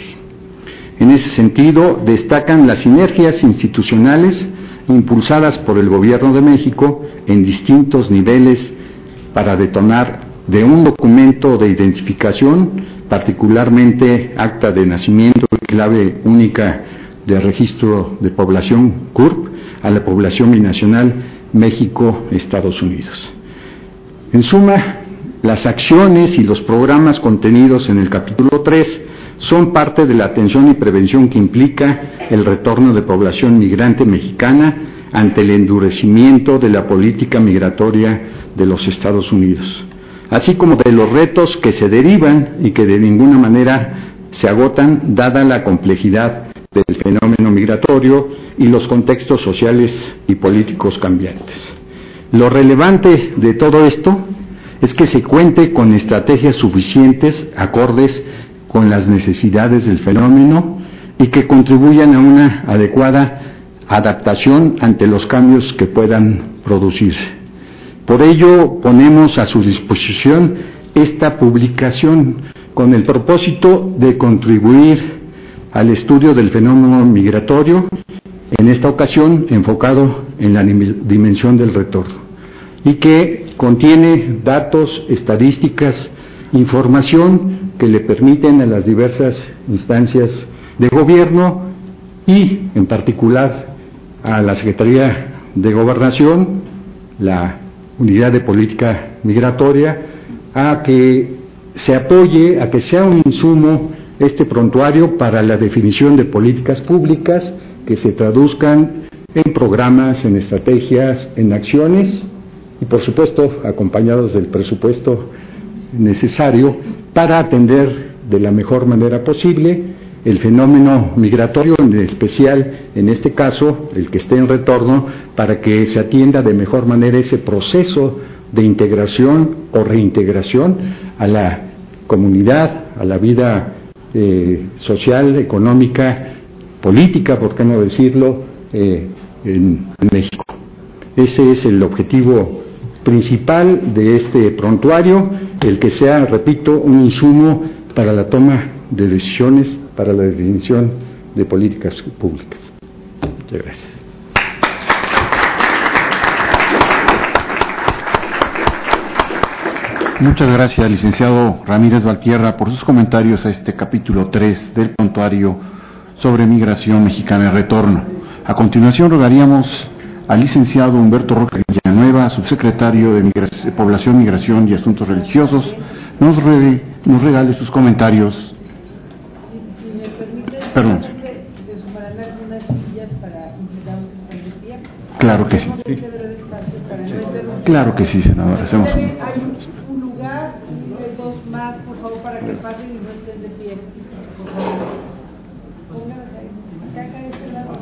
En ese sentido, destacan las sinergias institucionales impulsadas por el Gobierno de México en distintos niveles para detonar de un documento de identificación, particularmente acta de nacimiento y clave única de registro de población C U R P, a la población binacional México-Estados Unidos. En suma, las acciones y los programas contenidos en el capítulo tres son parte de la atención y prevención que implica el retorno de población migrante mexicana ante el endurecimiento de la política migratoria de los Estados Unidos, así como de los retos que se derivan y que de ninguna manera se agotan dada la complejidad del fenómeno migratorio y los contextos sociales y políticos cambiantes. Lo relevante de todo esto es que se cuente con estrategias suficientes, acordes con las necesidades del fenómeno y que contribuyan a una adecuada adaptación ante los cambios que puedan producirse. Por ello, ponemos a su disposición esta publicación con el propósito de contribuir al estudio del fenómeno migratorio, en esta ocasión enfocado en la dimensión del retorno, y que contiene datos, estadísticas, información que le permiten a las diversas instancias de gobierno y, en particular, a la Secretaría de Gobernación, la Unidad de Política Migratoria, a que se apoye, a que sea un insumo este prontuario para la definición de políticas públicas que se traduzcan en programas, en estrategias, en acciones y, por supuesto, acompañados del presupuesto necesario para atender de la mejor manera posible el fenómeno migratorio, en especial, en este caso, el que esté en retorno, para que se atienda de mejor manera ese proceso de integración o reintegración a la comunidad, a la vida eh, social, económica, política, por qué no decirlo, eh, en, en México. Ese es el objetivo principal de este prontuario, el que sea, repito, un insumo para la toma de decisiones, para la definición de políticas públicas. Muchas gracias. Muchas gracias, licenciado Ramírez Valtierra, por sus comentarios a este capítulo tres del prontuario sobre migración mexicana y retorno. A continuación, rogaríamos al licenciado Humberto Roque Villanueva, subsecretario de Migración, Población, Migración y Asuntos Religiosos, nos, re, nos regale sus comentarios. Si, si me permite, Perdón. De, de sumarán algunas sillas para invitados que están de pie. Claro que sí. Claro que sí, senador. Hacemos un... Hay un lugar y dos más, por favor, para que pasen y no estén de pie. Por favor. Pónganse ahí. Acá, acá, de este lado.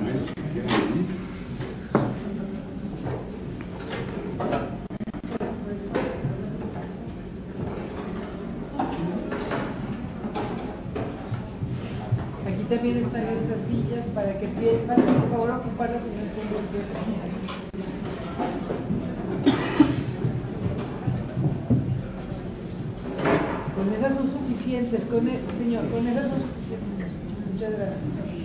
también están estas sillas para que para por favor ocuparlas en el fondo. Con esas son suficientes, con el, señor, con esas son suficientes. Muchas gracias.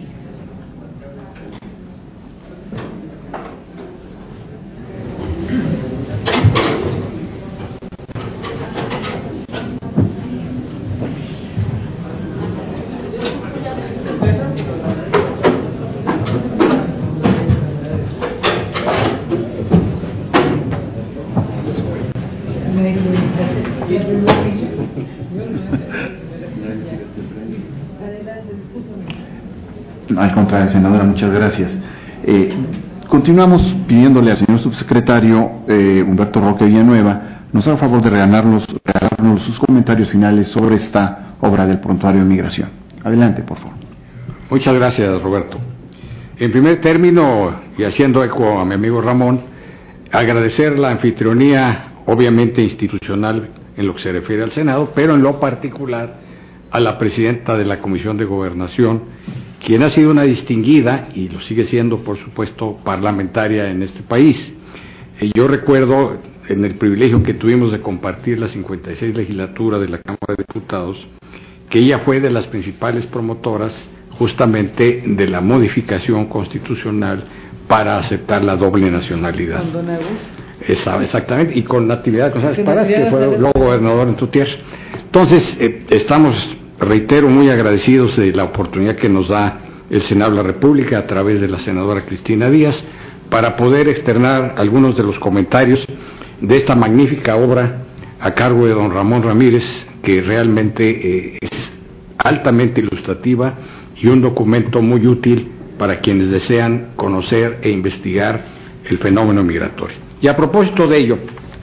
Al contrario, senadora, muchas gracias. Eh, continuamos pidiéndole al señor subsecretario eh, Humberto Roque Villanueva nos haga favor de regalarnos, regalarnos sus comentarios finales sobre esta obra del Prontuario de Migración. Adelante, por favor. Muchas gracias, Roberto. En primer término, y haciendo eco a mi amigo Ramón, agradecer la anfitrionía, obviamente institucional, en lo que se refiere al Senado, pero en lo particular a la presidenta de la Comisión de Gobernación, quien ha sido una distinguida, y lo sigue siendo, por supuesto, parlamentaria en este país. Eh, yo recuerdo, en el privilegio que tuvimos de compartir la cincuenta y seis legislatura de la Cámara de Diputados, que ella fue de las principales promotoras justamente de la modificación constitucional para aceptar la doble nacionalidad. Con don Augusto. Esa, exactamente, y con Natividad González Parás, que fue luego gobernador en tu tierra. Entonces, eh, estamos, reitero, muy agradecidos de la oportunidad que nos da el Senado de la República a través de la senadora Cristina Díaz para poder externar algunos de los comentarios de esta magnífica obra a cargo de don Ramón Ramírez, que realmente eh, es altamente ilustrativa y un documento muy útil para quienes desean conocer e investigar el fenómeno migratorio. Y a propósito de ello,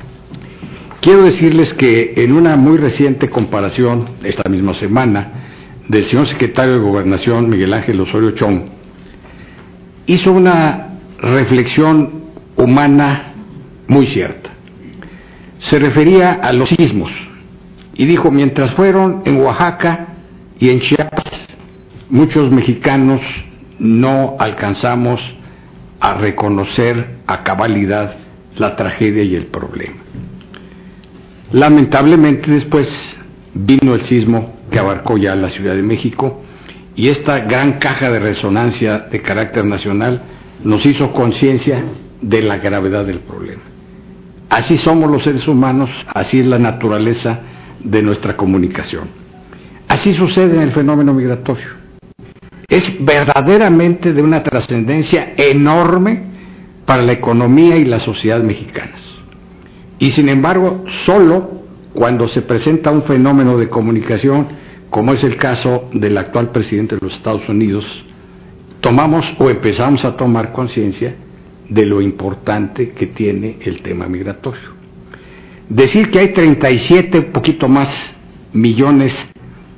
quiero decirles que en una muy reciente comparación, esta misma semana, del señor secretario de Gobernación, Miguel Ángel Osorio Chong, hizo una reflexión humana muy cierta. Se refería a los sismos y dijo, mientras fueron en Oaxaca y en Chiapas, muchos mexicanos no alcanzamos a reconocer a cabalidad la tragedia y el problema. Lamentablemente después vino el sismo que abarcó ya la Ciudad de México y esta gran caja de resonancia de carácter nacional nos hizo conciencia de la gravedad del problema. Así somos los seres humanos, así es la naturaleza de nuestra comunicación. Así sucede en el fenómeno migratorio. Es verdaderamente de una trascendencia enorme para la economía y la sociedad mexicanas. Y sin embargo, solo cuando se presenta un fenómeno de comunicación, como es el caso del actual presidente de los Estados Unidos, tomamos o empezamos a tomar conciencia de lo importante que tiene el tema migratorio. Decir que hay treinta y siete, poquito más, millones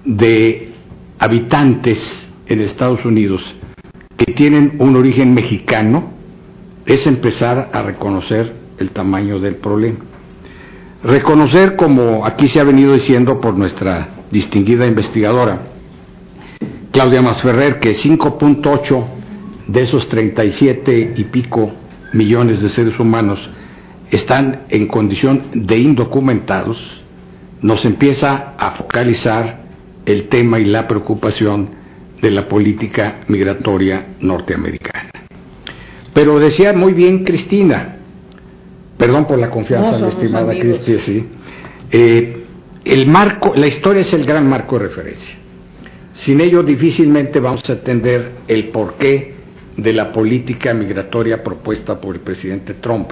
de habitantes en Estados Unidos que tienen un origen mexicano es empezar a reconocer el tamaño del problema. Reconocer, como aquí se ha venido diciendo por nuestra distinguida investigadora Claudia Masferrer, que cinco punto ocho de esos treinta y siete y pico millones de seres humanos están en condición de indocumentados, nos empieza a focalizar el tema y la preocupación de la política migratoria norteamericana. Pero decía muy bien Cristina, perdón por la confianza, no, mi estimada Cristina, sí, eh, el marco, la historia es el gran marco de referencia. Sin ello difícilmente vamos a entender el porqué de la política migratoria propuesta por el presidente Trump.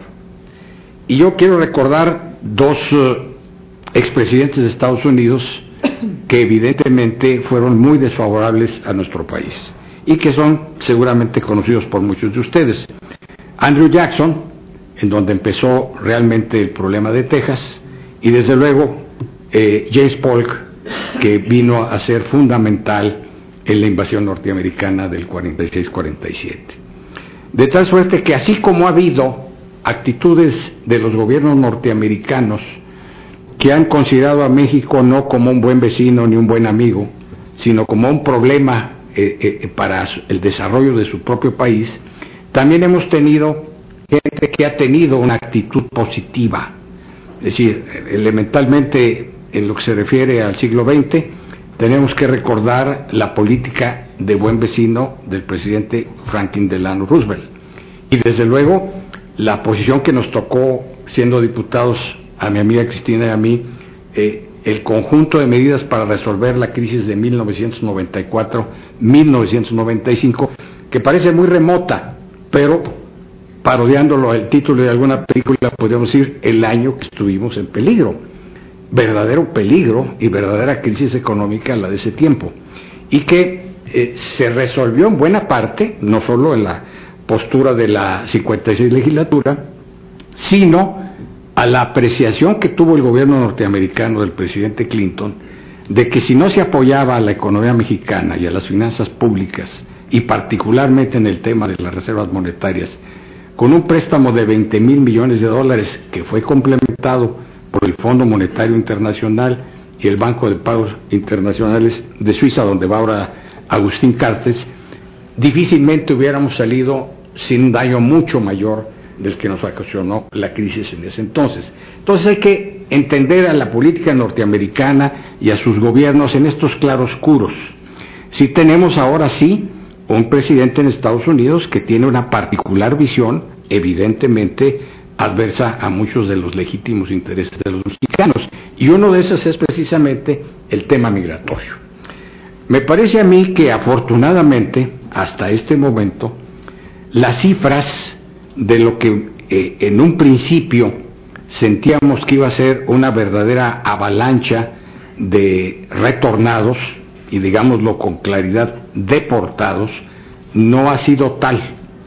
Y yo quiero recordar dos uh, expresidentes de Estados Unidos que evidentemente fueron muy desfavorables a nuestro país y que son seguramente conocidos por muchos de ustedes. Andrew Jackson, en donde empezó realmente el problema de Texas, y desde luego eh, James Polk, que vino a ser fundamental en la invasión norteamericana del cuarenta y seis cuarenta y siete. De tal suerte que así como ha habido actitudes de los gobiernos norteamericanos que han considerado a México no como un buen vecino ni un buen amigo, sino como un problema eh, eh, para el desarrollo de su propio país, también hemos tenido gente que ha tenido una actitud positiva. Es decir, elementalmente en lo que se refiere al siglo veinte, tenemos que recordar la política de buen vecino del presidente Franklin Delano Roosevelt. Y desde luego, la posición que nos tocó siendo diputados a mi amiga Cristina y a mí, eh, el conjunto de medidas para resolver la crisis de mil novecientos noventa y cuatro a mil novecientos noventa y cinco, que parece muy remota, pero parodiándolo el título de alguna película, podríamos decir el año que estuvimos en peligro, verdadero peligro y verdadera crisis económica la de ese tiempo, y que eh, se resolvió en buena parte, no solo en la postura de la cincuenta y seis legislatura, sino a la apreciación que tuvo el gobierno norteamericano del presidente Clinton de que si no se apoyaba a la economía mexicana y a las finanzas públicas, y particularmente en el tema de las reservas monetarias, con un préstamo de veinte mil millones de dólares que fue complementado por el Fondo Monetario Internacional y el Banco de Pagos Internacionales de Suiza, donde va ahora Agustín Carstens, difícilmente hubiéramos salido sin un daño mucho mayor del que nos ocasionó la crisis en ese entonces. Entonces hay que entender a la política norteamericana y a sus gobiernos en estos claroscuros. Sí tenemos ahora sí un presidente en Estados Unidos que tiene una particular visión, evidentemente adversa a muchos de los legítimos intereses de los mexicanos, y uno de esos es precisamente el tema migratorio. Me parece a mí que afortunadamente hasta este momento las cifras de lo que eh, en un principio sentíamos que iba a ser una verdadera avalancha de retornados, y digámoslo con claridad, deportados, no ha sido tal.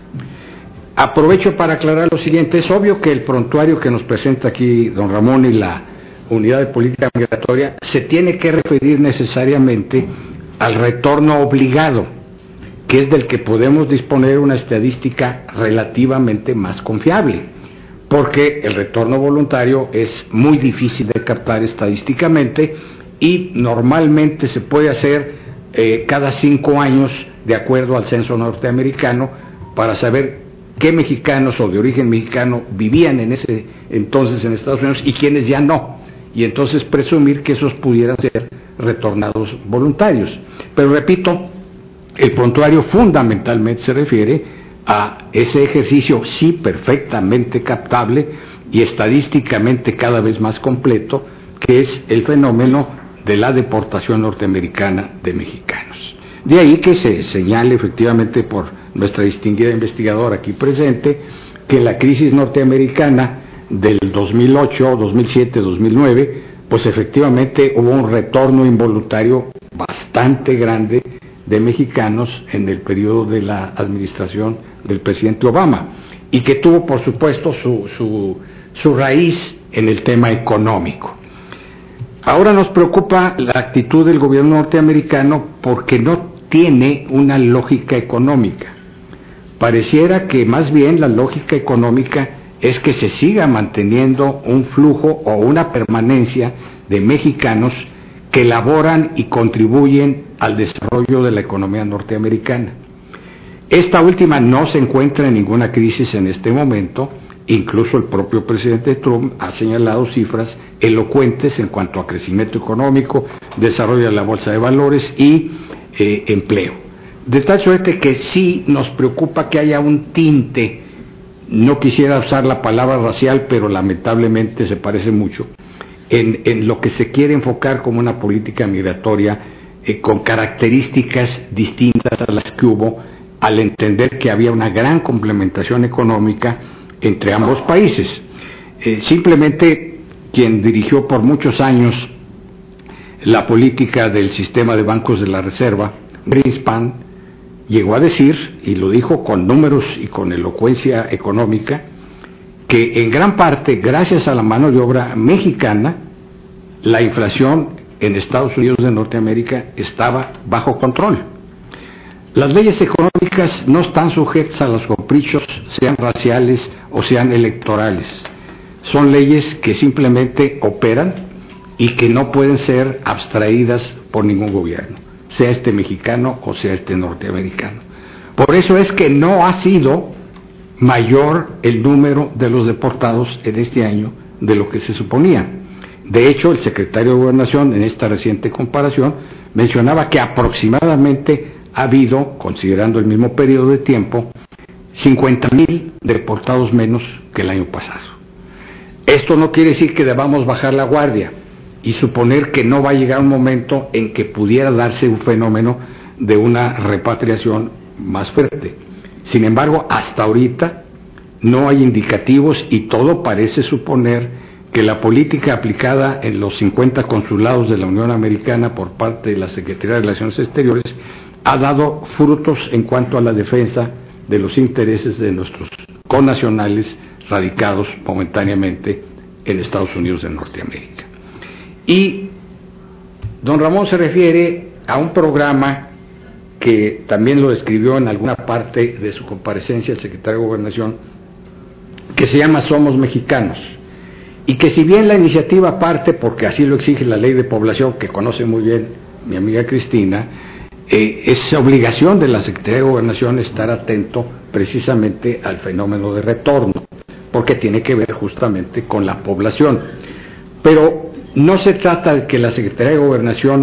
Aprovecho para aclarar lo siguiente: es obvio que el prontuario que nos presenta aquí don Ramón y la Unidad de Política Migratoria se tiene que referir necesariamente al retorno obligado, que es del que podemos disponer una estadística relativamente más confiable, porque el retorno voluntario es muy difícil de captar estadísticamente y normalmente se puede hacer eh, cada cinco años de acuerdo al censo norteamericano para saber qué mexicanos o de origen mexicano vivían en ese entonces en Estados Unidos y quiénes ya no, y entonces presumir que esos pudieran ser retornados voluntarios. Pero repito, el prontuario fundamentalmente se refiere a ese ejercicio sí perfectamente captable y estadísticamente cada vez más completo, que es el fenómeno de la deportación norteamericana de mexicanos. De ahí que se señale efectivamente por nuestra distinguida investigadora aquí presente que la crisis norteamericana del dos mil ocho, dos mil siete, dos mil nueve, pues efectivamente hubo un retorno involuntario bastante grande de mexicanos en el periodo de la administración del presidente Obama, y que tuvo por supuesto su, su, su raíz en el tema económico. Ahora nos preocupa la actitud del gobierno norteamericano porque no tiene una lógica económica. Pareciera que más bien la lógica económica es que se siga manteniendo un flujo o una permanencia de mexicanos que laboran y contribuyen al desarrollo de la economía norteamericana. Esta última no se encuentra en ninguna crisis en este momento. Incluso el propio presidente Trump ha señalado cifras elocuentes en cuanto a crecimiento económico, desarrollo de la bolsa de valores y eh, empleo. De tal suerte que sí nos preocupa que haya un tinte, no quisiera usar la palabra racial, pero lamentablemente se parece mucho, en, en lo que se quiere enfocar como una política migratoria eh, con características distintas a las que hubo, al entender que había una gran complementación económica entre ambos países. Eh, simplemente quien dirigió por muchos años la política del sistema de bancos de la reserva, Greenspan, llegó a decir, y lo dijo con números y con elocuencia económica, que en gran parte, gracias a la mano de obra mexicana, la inflación en Estados Unidos de Norteamérica estaba bajo control. Las leyes económicas no están sujetas a los caprichos, sean raciales o sean electorales. Son leyes que simplemente operan y que no pueden ser abstraídas por ningún gobierno. sea este mexicano o sea este norteamericano. Por eso es que no ha sido mayor el número de los deportados en este año de lo que se suponía. De hecho, el secretario de Gobernación, en esta reciente comparación, mencionaba que aproximadamente ha habido, considerando el mismo periodo de tiempo, cincuenta mil deportados menos que el año pasado. Esto no quiere decir que debamos bajar la guardia y suponer que no va a llegar un momento en que pudiera darse un fenómeno de una repatriación más fuerte. Sin embargo, hasta ahorita no hay indicativos y todo parece suponer que la política aplicada en los cincuenta consulados de la Unión Americana por parte de la Secretaría de Relaciones Exteriores ha dado frutos en cuanto a la defensa de los intereses de nuestros connacionales radicados momentáneamente en Estados Unidos de Norteamérica. Y don Ramón se refiere a un programa que también lo describió en alguna parte de su comparecencia el secretario de Gobernación, que se llama Somos Mexicanos, y que si bien la iniciativa parte, porque así lo exige la ley de población, que conoce muy bien mi amiga Cristina, eh, es obligación de la Secretaría de Gobernación estar atento precisamente al fenómeno de retorno, porque tiene que ver justamente con la población. Pero no se trata de que la Secretaría de Gobernación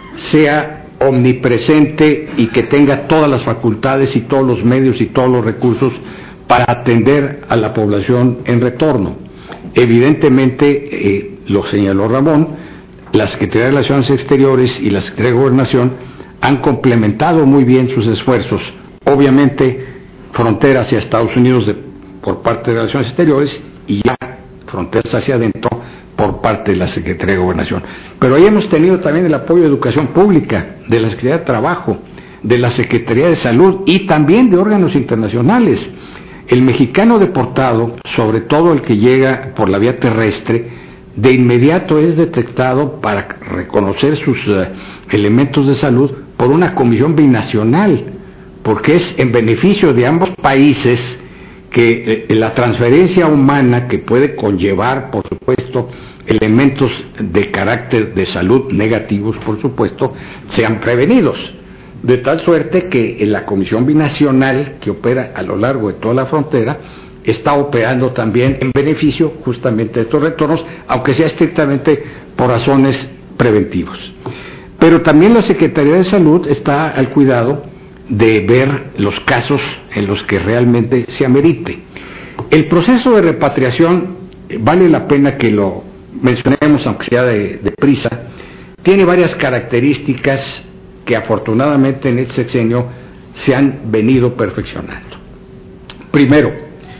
sea omnipresente y que tenga todas las facultades y todos los medios y todos los recursos para atender a la población en retorno. Evidentemente, eh, lo señaló Ramón, la Secretaría de Relaciones Exteriores y la Secretaría de Gobernación han complementado muy bien sus esfuerzos. Obviamente, fronteras hacia Estados Unidos de, por parte de Relaciones Exteriores y ya fronteras hacia adentro por parte de la Secretaría de Gobernación. Pero ahí hemos tenido también el apoyo de Educación Pública, de la Secretaría de Trabajo, de la Secretaría de Salud y también de órganos internacionales. El mexicano deportado, sobre todo el que llega por la vía terrestre, de inmediato es detectado para reconocer sus uh, elementos de salud por una comisión binacional, porque es en beneficio de ambos países que eh, la transferencia humana que puede conllevar, por supuesto, elementos de carácter de salud negativos, por supuesto, sean prevenidos. De tal suerte que la Comisión Binacional, que opera a lo largo de toda la frontera, está operando también en beneficio justamente de estos retornos, aunque sea estrictamente por razones preventivas. Pero también la Secretaría de Salud está al cuidado de ver los casos en los que realmente se amerite. El proceso de repatriación, vale la pena que lo mencionemos, aunque sea de, de prisa, tiene varias características que afortunadamente en este sexenio se han venido perfeccionando. Primero,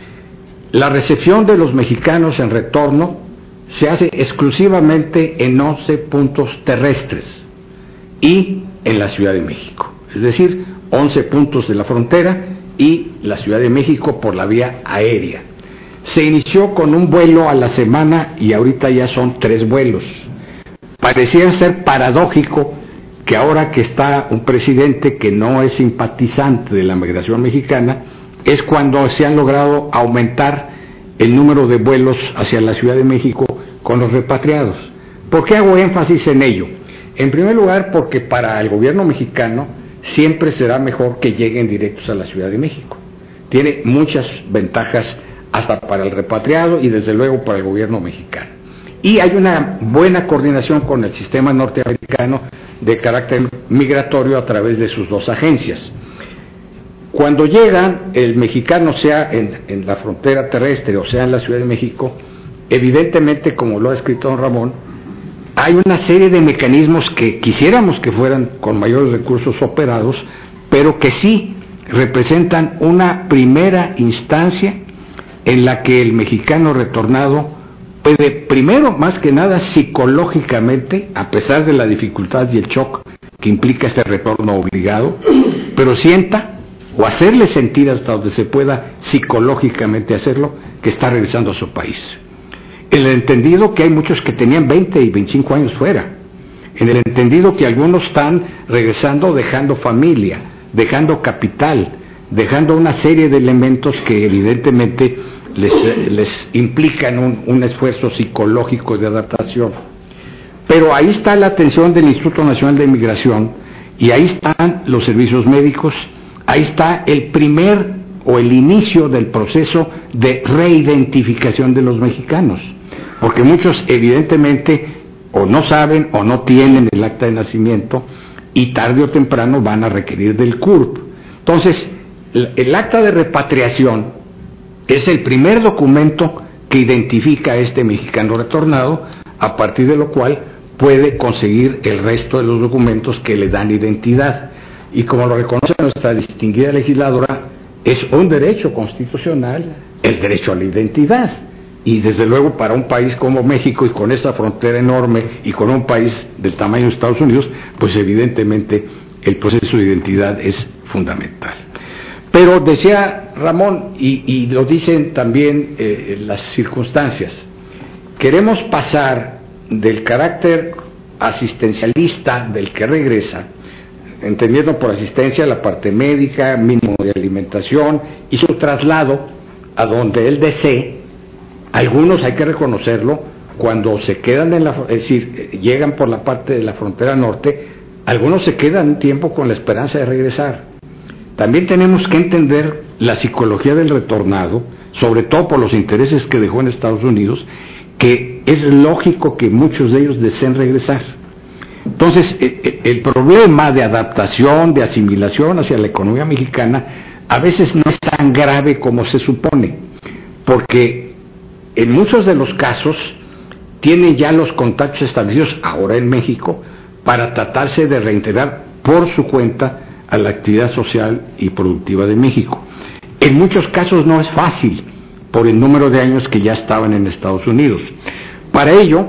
la recepción de los mexicanos en retorno se hace exclusivamente en once puntos terrestres y en la Ciudad de México, es decir, once puntos de la frontera y la Ciudad de México por la vía aérea. Se inició con un vuelo a la semana y ahorita ya son tres vuelos. Parecía ser paradójico que ahora que está un presidente que no es simpatizante de la migración mexicana, es cuando se han logrado aumentar el número de vuelos hacia la Ciudad de México con los repatriados. ¿Por qué hago énfasis en ello? En primer lugar, porque para el gobierno mexicano siempre será mejor que lleguen directos a la Ciudad de México. Tiene muchas ventajas hasta para el repatriado y desde luego para el gobierno mexicano. Y hay una buena coordinación con el sistema norteamericano de carácter migratorio a través de sus dos agencias. Cuando llegan, el mexicano sea en, en la frontera terrestre o sea en la Ciudad de México, evidentemente, como lo ha escrito don Ramón, hay una serie de mecanismos que quisiéramos que fueran con mayores recursos operados, pero que sí representan una primera instancia en la que el mexicano retornado puede, primero, más que nada, psicológicamente, a pesar de la dificultad y el shock que implica este retorno obligado, pero sienta o hacerle sentir hasta donde se pueda psicológicamente hacerlo, que está regresando a su país. En el entendido que hay muchos que tenían veinte y veinticinco años fuera, en el entendido que algunos están regresando dejando familia, dejando capital, dejando una serie de elementos que evidentemente les, les implican un, un esfuerzo psicológico de adaptación. Pero ahí está la atención del Instituto Nacional de Migración Y ahí están los servicios médicos, ahí está el primer o el inicio del proceso de reidentificación de los mexicanos, porque muchos evidentemente o no saben o no tienen el acta de nacimiento y tarde o temprano van a requerir del C U R P. Entonces, el acta de repatriación es el primer documento que identifica a este mexicano retornado, a partir de lo cual puede conseguir el resto de los documentos que le dan identidad. Y como lo reconoce nuestra distinguida legisladora, es un derecho constitucional el derecho a la identidad. Y desde luego para un país como México, y con esta frontera enorme, y con un país del tamaño de Estados Unidos, pues evidentemente el proceso de identidad es fundamental. Pero decía Ramón, y, y lo dicen también eh, las circunstancias, queremos pasar del carácter asistencialista del que regresa, entendiendo por asistencia la parte médica, mínimo de alimentación y su traslado a donde él desee. Algunos, hay que reconocerlo, cuando se quedan en la, es decir, llegan por la parte de la frontera norte, algunos se quedan un tiempo con la esperanza de regresar. También tenemos que entender la psicología del retornado, sobre todo por los intereses que dejó en Estados Unidos, que es lógico que muchos de ellos deseen regresar. Entonces, el problema de adaptación, de asimilación hacia la economía mexicana, a veces no es tan grave como se supone, porque en muchos de los casos tienen ya los contactos establecidos ahora en México para tratarse de reintegrar por su cuenta a la actividad social y productiva de México. En muchos casos no es fácil, por el número de años que ya estaban en Estados Unidos. Para ello,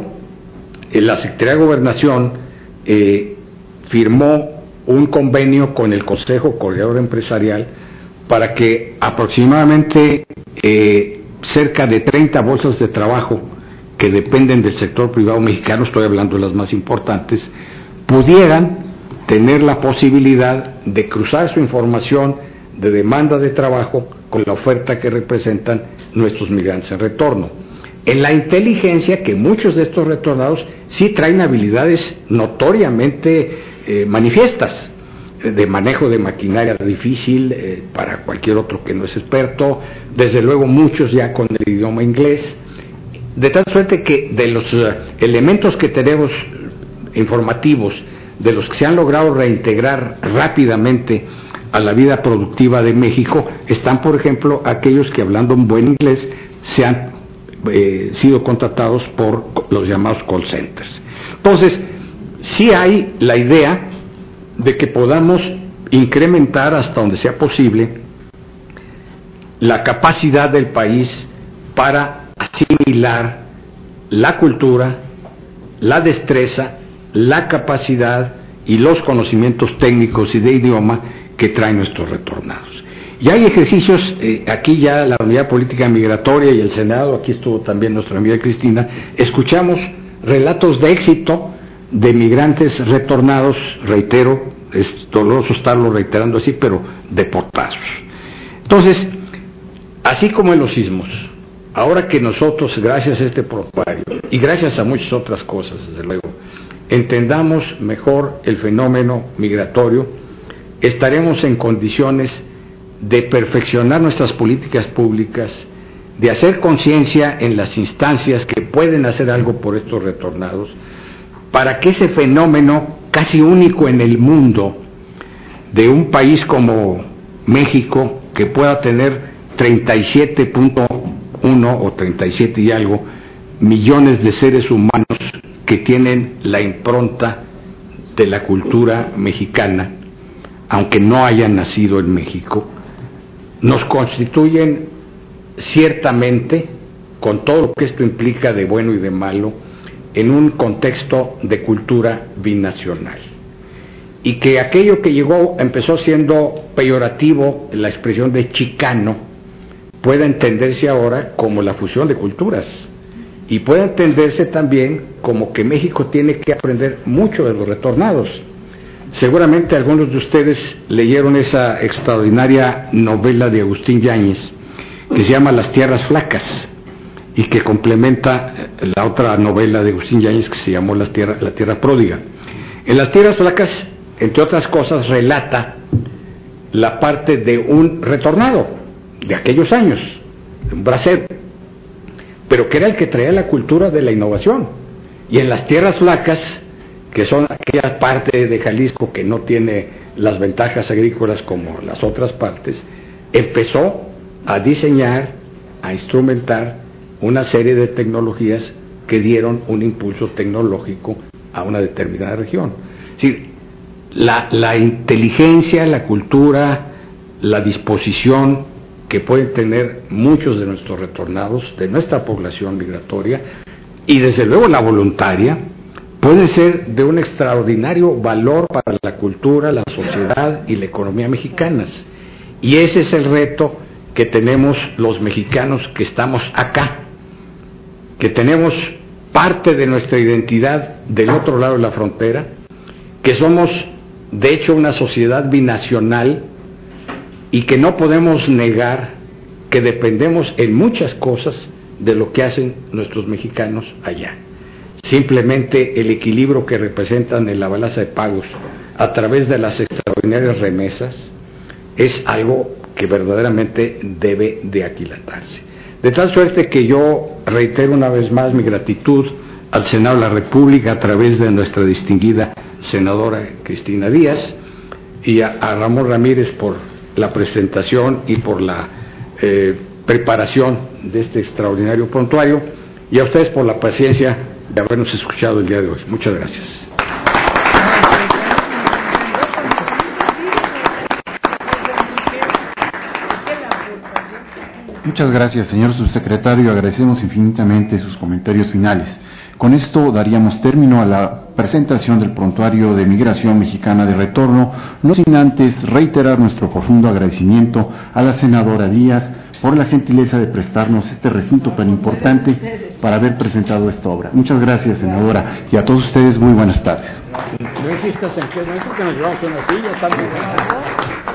la Secretaría de Gobernación eh, firmó un convenio con el Consejo Coordinador Empresarial para que aproximadamente eh, cerca de treinta bolsas de trabajo que dependen del sector privado mexicano, estoy hablando de las más importantes, pudieran tener la posibilidad de cruzar su información de demanda de trabajo con la oferta que representan nuestros migrantes en retorno. En la inteligencia que muchos de estos retornados sí traen habilidades notoriamente eh, manifiestas, de manejo de maquinaria difícil eh, para cualquier otro que no es experto, desde luego muchos ya con el idioma inglés, de tal suerte que de los uh, elementos que tenemos informativos, de los que se han logrado reintegrar rápidamente a la vida productiva de México, están, por ejemplo, aquellos que hablando un buen inglés se han eh, sido contratados por los llamados call centers. Entonces, sí hay la idea de que podamos incrementar hasta donde sea posible la capacidad del país para asimilar la cultura, la destreza, la capacidad y los conocimientos técnicos y de idioma que traen nuestros retornados. Y hay ejercicios, eh, aquí ya la Unidad Política Migratoria y el Senado, aquí estuvo también nuestra amiga Cristina, escuchamos relatos de éxito de migrantes retornados, reitero, es doloroso estarlo reiterando así, pero deportados. Entonces, así como en los sismos, ahora que nosotros, gracias a este propario y gracias a muchas otras cosas, desde luego, entendamos mejor el fenómeno migratorio, estaremos en condiciones de perfeccionar nuestras políticas públicas, de hacer conciencia en las instancias que pueden hacer algo por estos retornados, para que ese fenómeno casi único en el mundo, de un país como México, que pueda tener treinta y siete punto uno o treinta y siete y algo millones de seres humanos que tienen la impronta de la cultura mexicana, aunque no hayan nacido en México, nos constituyen ciertamente, con todo lo que esto implica de bueno y de malo, en un contexto de cultura binacional. Y que aquello que llegó, empezó siendo peyorativo, la expresión de chicano, pueda entenderse ahora como la fusión de culturas. Y puede entenderse también como que México tiene que aprender mucho de los retornados. Seguramente algunos de ustedes leyeron esa extraordinaria novela de Agustín Yáñez, que se llama Las Tierras Flacas, y que complementa la otra novela de Agustín Yáñez que se llamó Las Tierra, La Tierra Pródiga. En Las Tierras Flacas entre otras cosas, relata la parte de un retornado de aquellos años, de un bracero, pero que era el que traía la cultura de la innovación. Y en las tierras flacas, que son aquella parte de Jalisco que no tiene las ventajas agrícolas como las otras partes, empezó a diseñar, a instrumentar una serie de tecnologías que dieron un impulso tecnológico a una determinada región. Es decir, la, la inteligencia, la cultura, la disposición que pueden tener muchos de nuestros retornados, de nuestra población migratoria, y desde luego la voluntaria, puede ser de un extraordinario valor para la cultura, la sociedad y la economía mexicanas. Y ese es el reto que tenemos los mexicanos que estamos acá, que tenemos parte de nuestra identidad del otro lado de la frontera, que somos de hecho una sociedad binacional y que no podemos negar que dependemos en muchas cosas de lo que hacen nuestros mexicanos allá. Simplemente el equilibrio que representan en la balanza de pagos a través de las extraordinarias remesas es algo que verdaderamente debe de aquilatarse. De tal suerte que yo reitero una vez más mi gratitud al Senado de la República a través de nuestra distinguida senadora Cristina Díaz y a, a Ramón Ramírez por la presentación y por la eh, preparación de este extraordinario prontuario, y a ustedes por la paciencia de habernos escuchado el día de hoy. Muchas gracias. Muchas gracias, señor subsecretario. Agradecemos infinitamente sus comentarios finales. Con esto daríamos término a la presentación del prontuario de Migración Mexicana de Retorno, no sin antes reiterar nuestro profundo agradecimiento a la senadora Díaz por la gentileza de prestarnos este recinto tan importante para haber presentado esta obra. Muchas gracias, senadora, y a todos ustedes muy buenas tardes. No insistas en que no es porque nos llevamos una silla,